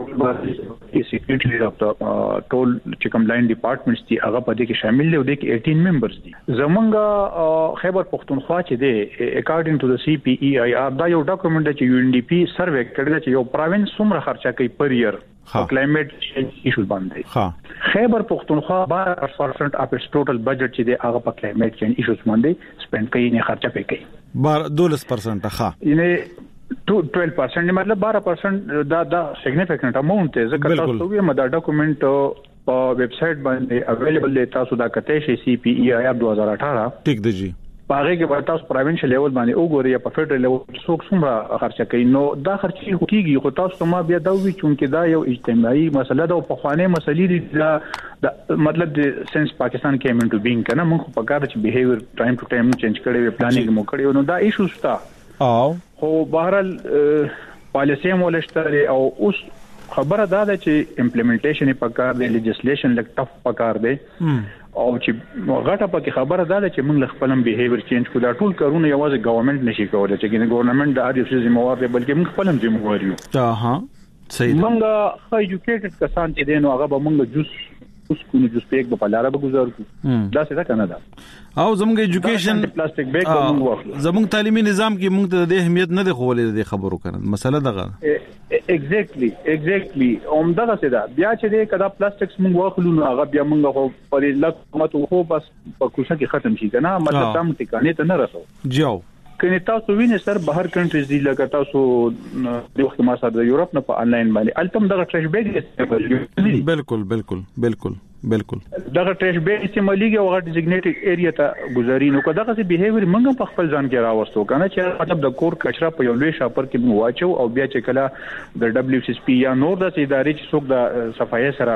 د سیکریټری اف د ټول چې کوم لاین ډپارټمنټس دي هغه په دې کې شامل دي او د کې اټین ممبرز دي زمونږ خیبر پختونخوا چې دی اکارډینګ ټو د سی پی ای آی آر دا یو ډاکومنټ چې یو ان ډی پی سروې کړی چې یو پروینس څومره خرچه کوي پر ایئر کلایمټ چینج ایشوز باندې ها خیبر پختونخوا بارہ پرسنٹ اف اټس ټوټل بجټ چې دی هغه په کلایمټ چینج ایشوز باندې سپند کوي نه خرچه کوي بار دولس پرسنٹ ها یعنی twelve percent مطلب بارہ پرسنٹ دا دا سیګنیفیکنٹ اماونت دی ځکه تاسو وی مدا ډاکومنٹ په ویب سټ باندې اویلیبل دی تاسو دا کته شي سی پی ای آی دو ہزار اٹھارہ ټیک دی جی پاره کې ورته تاسو پروینشل لیول باندې وګورئ یا په فدرل لیول څوک څومره خرچه کوي نو دا خرچي کیږي خو تاسو ما بیا دا وی چې دا یو اجتماعي مسله ده او په خوانه مسلې دي دا مطلب د سنس پاکستان کې امنټ بینګ کنه موږ په کار چې بیهیویر ټایم ټو ټایم چینج کړي وي پلانینګ مو کړی نو دا ایشوز تا او خو بهرال پالیسی مولشتره او اوس خبره دا ده چې امپلیمنټیشن په کار دی لیجسلیشن لک ټف په کار دی او چې غټه پکې خبره ده چې موږ خپلم بیهیویر چینج کو دا ټول کارونه یوازې ګورنمنت نشي کولای چې ګورنمنت د هر یو ذمہوار دی بلکې موږ خپلم ذمہوار یو ها صحیح موږ ایجوکیټډ کسان چې دین او هغه به موږ جوس اوس کو جوس پیک په لاره به گزار کو دا څه کنه دا او زموږ ایجوکیشن پلاستیک بیگ به موږ واخلو زموږ تعلیمي نظام کې موږ ته د اهمیت نه دی خولې د خبرو کنه مسله دغه ایگزیکټلی ایگزیکټلی اوم دا څه دا بیا چې د کدا پلاستیکس موږ واخلو نو هغه بیا موږ خو پرې لکه مت خو بس په کوڅه کې ختم شي کنه مطلب تم ټکانې ته نه رسو جاو کنه تاسو وینئ سر بهر کنټریز دی لکه تاسو د وخت ما سره د یورپ نه په انلاین باندې التم دغه ټریش بیگ استعمال بالکل بالکل بالکل بالکل دغه ټریش بیگ استعماليږي او هغه ډیزیګنیټډ ایریا ته گزاري نو کداغه سي بیهیویر منګه په خپل ځان کې راوستو کنه چې مطلب د کور کچرا په یو لوی شاپر کې مو واچو او بیا چې کله د دبليو سي اس پی یا نور د ادارې چې څوک د صفایي سره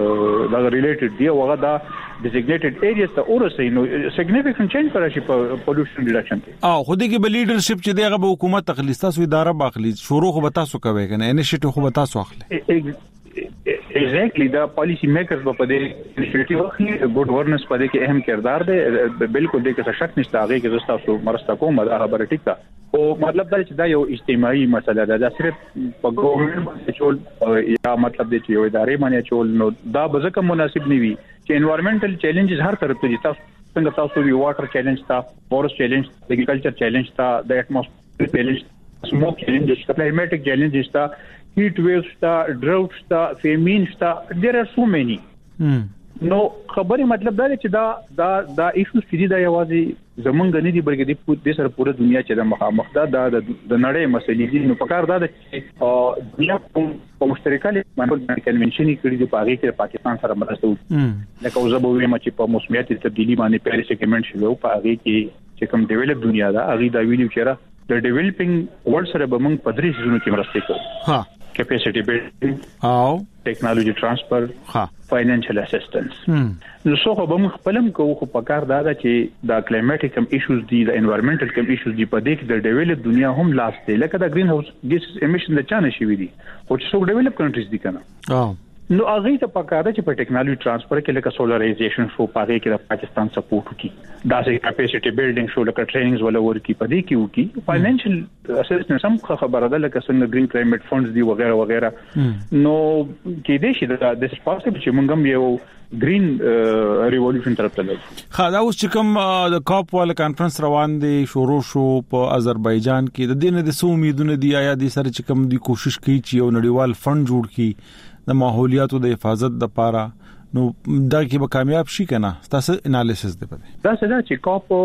د ریلیټډ دی او هغه د ډیزیګنیټډ ایریا ته ورسې نو سیګنیفیکنت چینج راشي په پولوشن ریډکشن کې او خو دې کې به لیډرشپ چې دغه به حکومت تخلیص تاسو اداره باخلي شروع خو به تاسو کوي کنه انیشیټیو خو به تاسو اخلي ایگزیکټلی دا پالیسی میکرز په دې انیشیټیو اخلي ګډ ورنس په دې کې اهم کردار دی بالکل دې کې شک نشته هغه کې زستا تاسو مرسته کوم دا خبره ټیک ده او مطلب دا چې دا یو اجتماعي مسله ده دا صرف په ګورنمنت باندې چول یا مطلب دې چې یو ادارې باندې چول نو دا به ځکه مناسب نه وي چې انوایرنمنټل چیلنجز هر طرف ته دي تاسو څنګه تاسو وی واټر چیلنج تا فورست چیلنج اګریکلچر چیلنج تا د اټموسفیر چیلنج سموک چیلنج تا کلایمټک چیلنج تا هیټ ویوز شته ډراوټ شته فیمین شته there are so many نو خبري مطلب دا دی چې دا دا دا ایشوز چې دا یوازې زمونږ نه دي بلکې د سره پوره دنیا چې د مخامخ ده د د نړۍ مسلې دي نو پکار دا چې دنیا په مشترکه باندې کنونشن کړي د پاګه کې پاکستان سره مرسته وکړي لکه اوس به ویل چې په موسمیات تبدیلی باندې پیریس اګریمنت شوی او پاګه کې چې کوم ډیولپ دنیا ده هغه دا ویلو چې د ډیولپینګ ورلد سره به موږ په درې ځونو کې مرسته کوو ها capacity building او technology transfer ها financial assistance نو څو به موږ خپلم کوو خو په کار دا چې دا climatic کم issues دي د environmental کم issues دي په دې کې د ډیولپ دنیا هم لاس دی لکه دا green house gas emission د چانه شي وي دي خو چې څو ډیولپ کنټریز دي کنه اه نو هغه ته پکاره چې په ټیکنالوژي ترانسفر کې لکه سولرایزیشن شو پاره کې د پاکستان سپورټ وکي دا سه کیپاسټي بیلډینګ شو لکه ټریننګز ولا ورکی په دې کې وکي فاینانشل اسسټنس هم خبره ده لکه څنګه گرین کلایمټ فندز دی وغیرہ وغیرہ نو کې دې شي دا د پاسبل چې موږ هم یو گرین ریولوشن طرف ته لاړو خا دا اوس چې کوم د کاپ ول کانفرنس روان دي شروع شو په آذربایجان کې د دینه د سو امیدونه دی آیا د سره چې کوم دی کوشش کوي چې یو نړیوال فند جوړ کړي د ماحولیاتو د حفاظت د پاره نو دا کې به کامیاب شي کنه تاسو انالیسس دی پته دا څه دا چې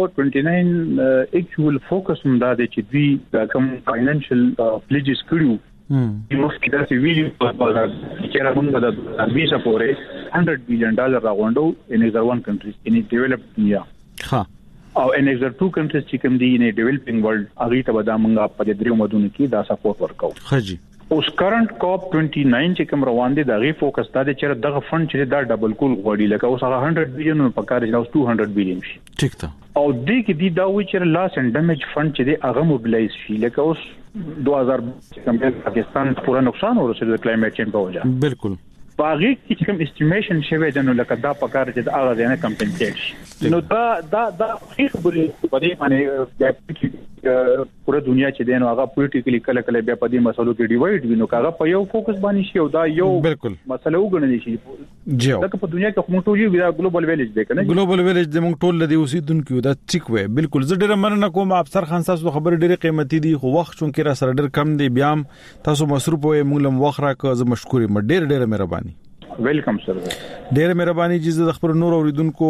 کاپ29 اکچوال فوکس هم دا دی چې دوی کوم فاینانشل پلیجز کړیو یو څه دا چې ویډیو په بازار کې راغونډه د ویزا پورې one hundred billion ډالر راغونډو ان either one countries in developed دنیا ها او ان either two countries چې کوم دي in developing world هغه ته به دا موږ په دې درو مدونو کې دا سپورټ ورکو خجی اوس کرنٹ کاپ29 چې کوم روان دي دغه فوکس دا چې دغه فند چې دا ډبل کول غوړي لکه اوس هغه one hundred billion په کار دی اوس two hundred billion شي ٹھیک ده او دې کې دی دا وی چې لاس اند ډیمیج فند چې دی هغه موبلایز شي لکه اوس two thousand کوم پاکستان پورا نقصان ورسېد د کلایمټ چینج په وجه بالکل باغی چې کوم استیمیشن شوی د نو لکه دا په کار چې هغه نه کمپنسیټ شي نو دا دا دا خبرې په دې باندې پورا دنیا چې دینو هغه پولیټیکلی کله کله بیا په دې مسلو کې ډیوایډ وینو هغه په یو فوکس باندې شي او دا یو مسله وګڼل شي جو دا په دنیا کې موږ ټول یو ګلوبل ویلیج دی کنه ګلوبل ویلیج د موږ ټول لدی اوسیدونکو دا ټیک وې بالکل زه ډیره مننه کوم افسر خان تاسو خبر ډیره قیمتي دي خو وخت چون کې را سره ډیر کم دی بیا تاسو مصروف وې موږ لم وخت راکړه زه مشکور یم ډیر ډیره مهرباني ویلکم سر ډېر مهرباني جزه د خبر نور اوریدونکو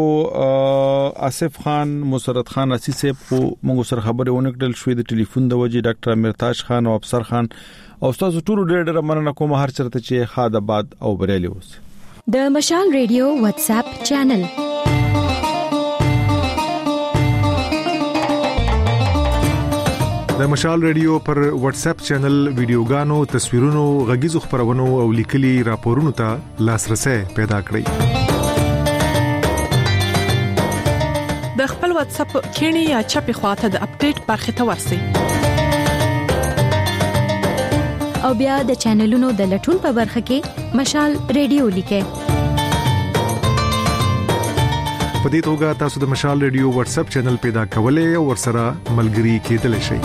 آصف خان مسرت خان اسی صاحب کو موږ سره خبرونه ونکړل شوې د ټلیفون د وجې ډاکټر مرتاج خان او افسر خان او استاد ټول ډېر ډېر مننه کوم هر چرته چې خاد آباد او بریالي اوس د مشال ریډیو واتس اپ چینل د مشال ریډیو پر واتس اپ چینل ویډیوګانو تصویرونو غږیزو خبرونو او لیکلي راپورونو ته لاسرسي پیدا کړئ د خپل واتس اپ کینی یا چپی خواته د اپډیټ برخه ته ورسئ او بیا د چینلونو د لټون په برخه کې مشال ریډیو لیکئ په دې توګه تاسو د مشال ریډیو واتس اپ چینل پیدا کولای او ورسره ملګري کېدلی شئ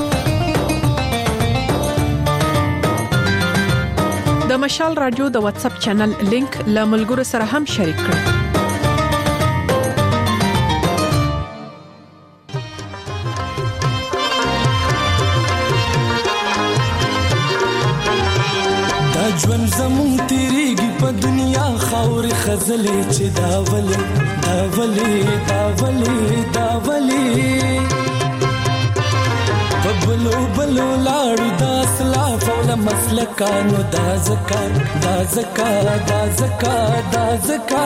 د مشال رادیو د واتس اپ چینل لینک له ملګرو سره هم شریک کړئ دا ژوند زمون تیریږي په دنیا خاورې خزلې چې دا ولې دا ولې دا ولې دا ولې بلو بلو لاړو دا سلاف او مسلکانو دا زکا دا زکا دا زکا دا زکا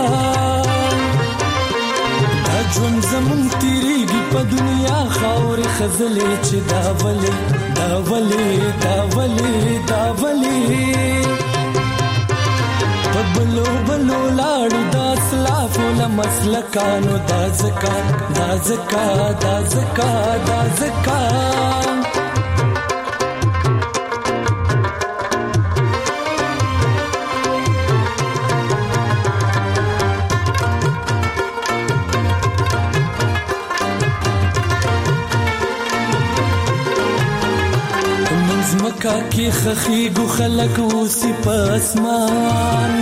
دا ژوند زمون تیریږي په دنیا خاورې خزلې چې دا ولې دا ولې دا ولې دا ولې بلو بلو لاړو دا سلاف او مسلکانو دا زکا دا زکا دا زکا دا زکا مکا کی خخیگو خلق اوسی پاسمان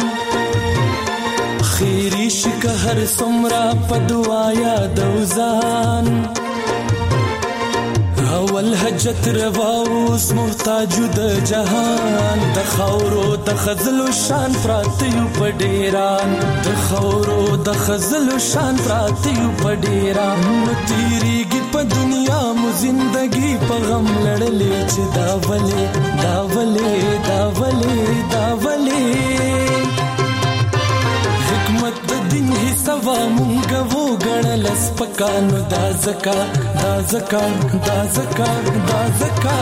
خیری شک هر سمرا پدوایا دوزان داول حجت رواوس محتاج د جهان د خاورو د خزلو شان پراتیو پډیران د خاورو د خزلو شان پراتیو پډیران نو تیریږي په دنیا مو زندگی په غم لړلې چې داولې داولې داولې داولې حکمت د دین حسابا مونږ وو غړل سپکانو دا زکا دا زکا دا زکا دا زکا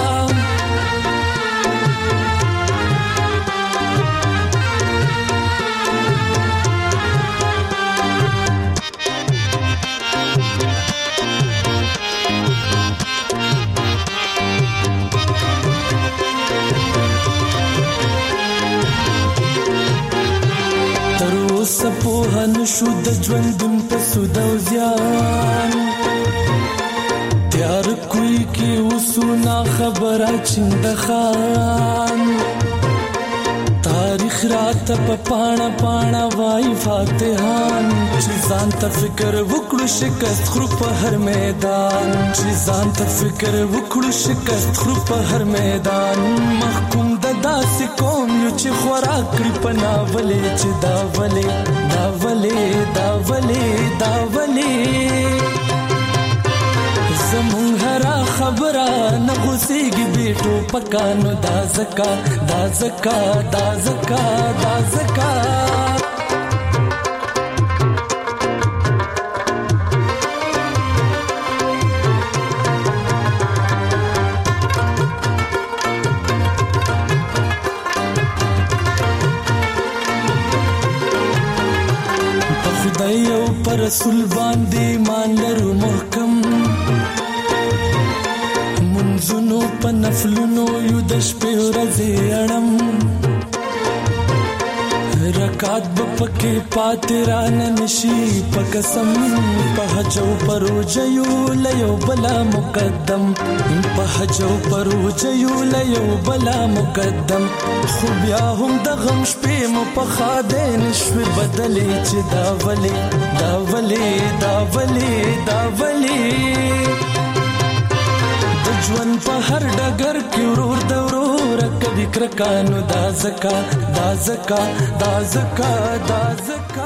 سپوهن شو د ژوندون په سود او زیان تیار کوي کی وسونا خبره چند خان تاریخ رات په پاڼه پاڼه وای فاتحان چې ځان ته فکر وکړو شکست خرو په هر میدان چې ځان ته فکر وکړو شکست خرو په هر میدان محکوم د داسې قوم یو چې خوراک کړی په ناولې چې داولې داولې داولې داولې زمون هرا خبره نه غوسیږي بیٹو پکانو دا زکا دا زکا دا زکا دا زکا خدای او پر رسول باندې مان لرو محکم منځونو په نفلونو یو د شپې ورځې اړم رکعت به پکې پاتې رانه نشي په قسم په حج او په روژه یو له یو بلا مقدم په حج او په روژه یو له یو بلا مقدم خو بیا هم د غم شپې مو په خاده نشوي بدلې چې دا ولې دا ولې دا ولې دا ولې ژوند په هر ډګر کې ورور د ورور کدي کرکانو دا زکا دا زکا دا زکا دا زکا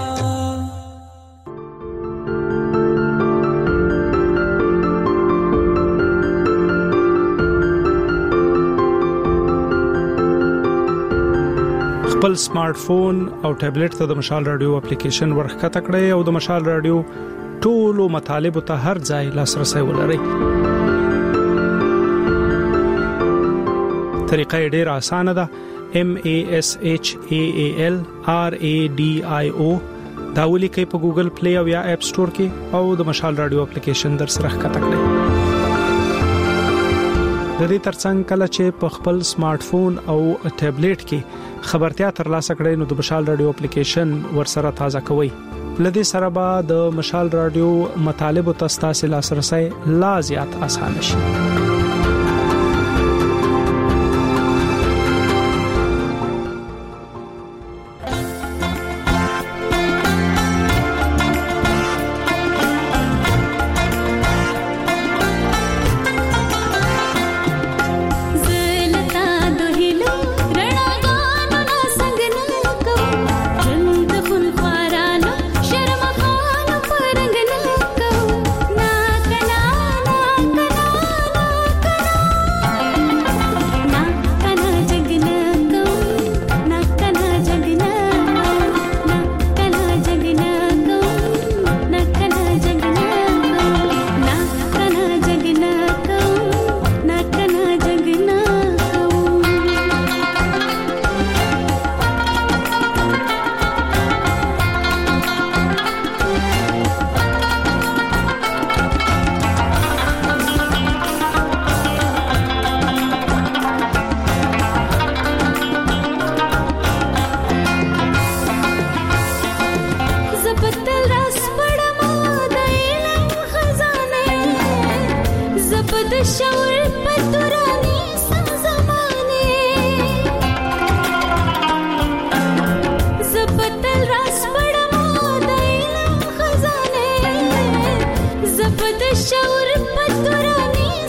خپل سمارټ فون او ټابلیټ ته د مشال رادیو اپلیکیشن ورخکته کړئ او د مشال رادیو ټولو مطالب ته هر ځای لاسرسي ولرئ. طریقه ډیره اسانه ده M A S H A A L R A D I O دا ولیکئ په ګوګل پلی او یا اپ سٹور کې او د مشال رادیو اپلیکیشن در سره ښکته کړئ. د دې ترڅنګ کله چې په خپل سمارټ فون او ټابلیټ کې خبرتیا ترلاسه کړئ نو د مشال رادیو اپلیکیشن ور سره تازه کوئ. لدې سره به د مشال رادیو مطالب او تاسو لاسرسي لا زیات اسانه شي. شعور پتورانی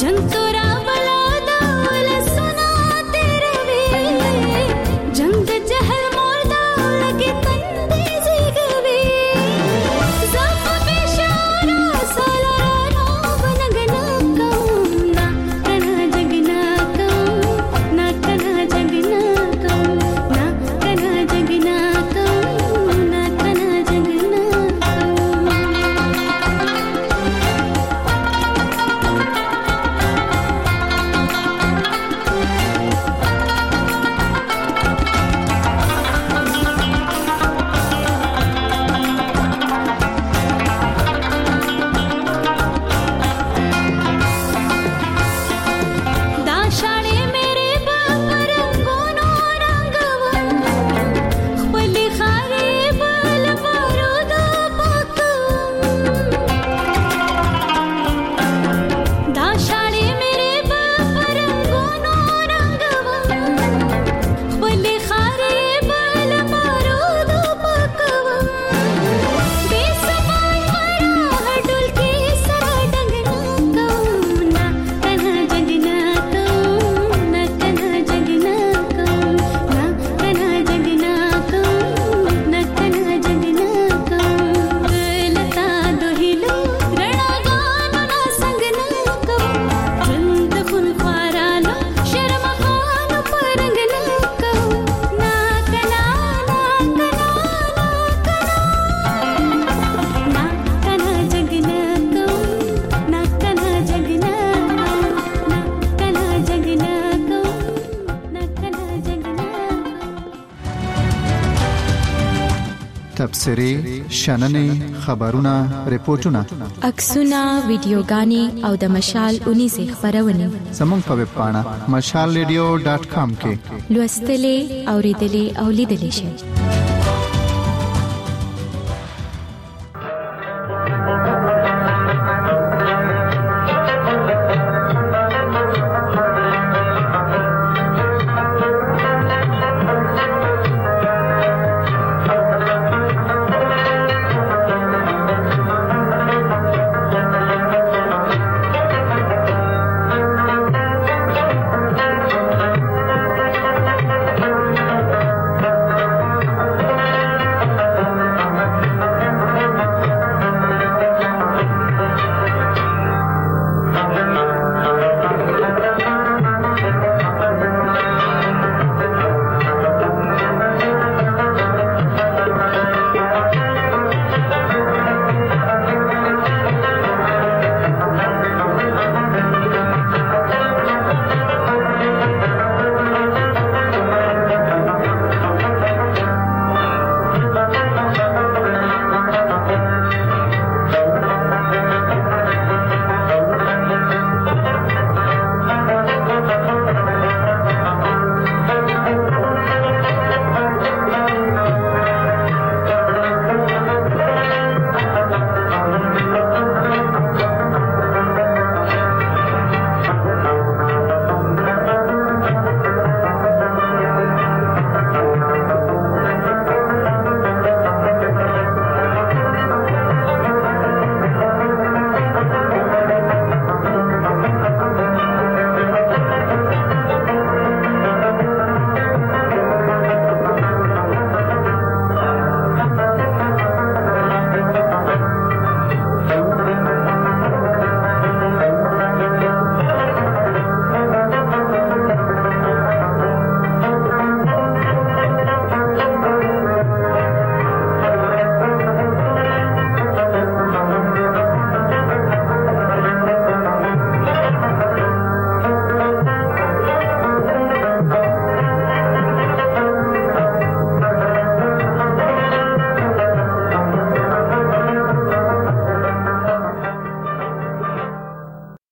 تبصرې شننې خبرونه ریپورتونه عکسونه ویډیوګانې او د مشال اونیزه خبرونه زموږ په ویب پاڼه مشال ریډیو ډاټ کام کې لوستلې اوریدلې او لیدلې شئ.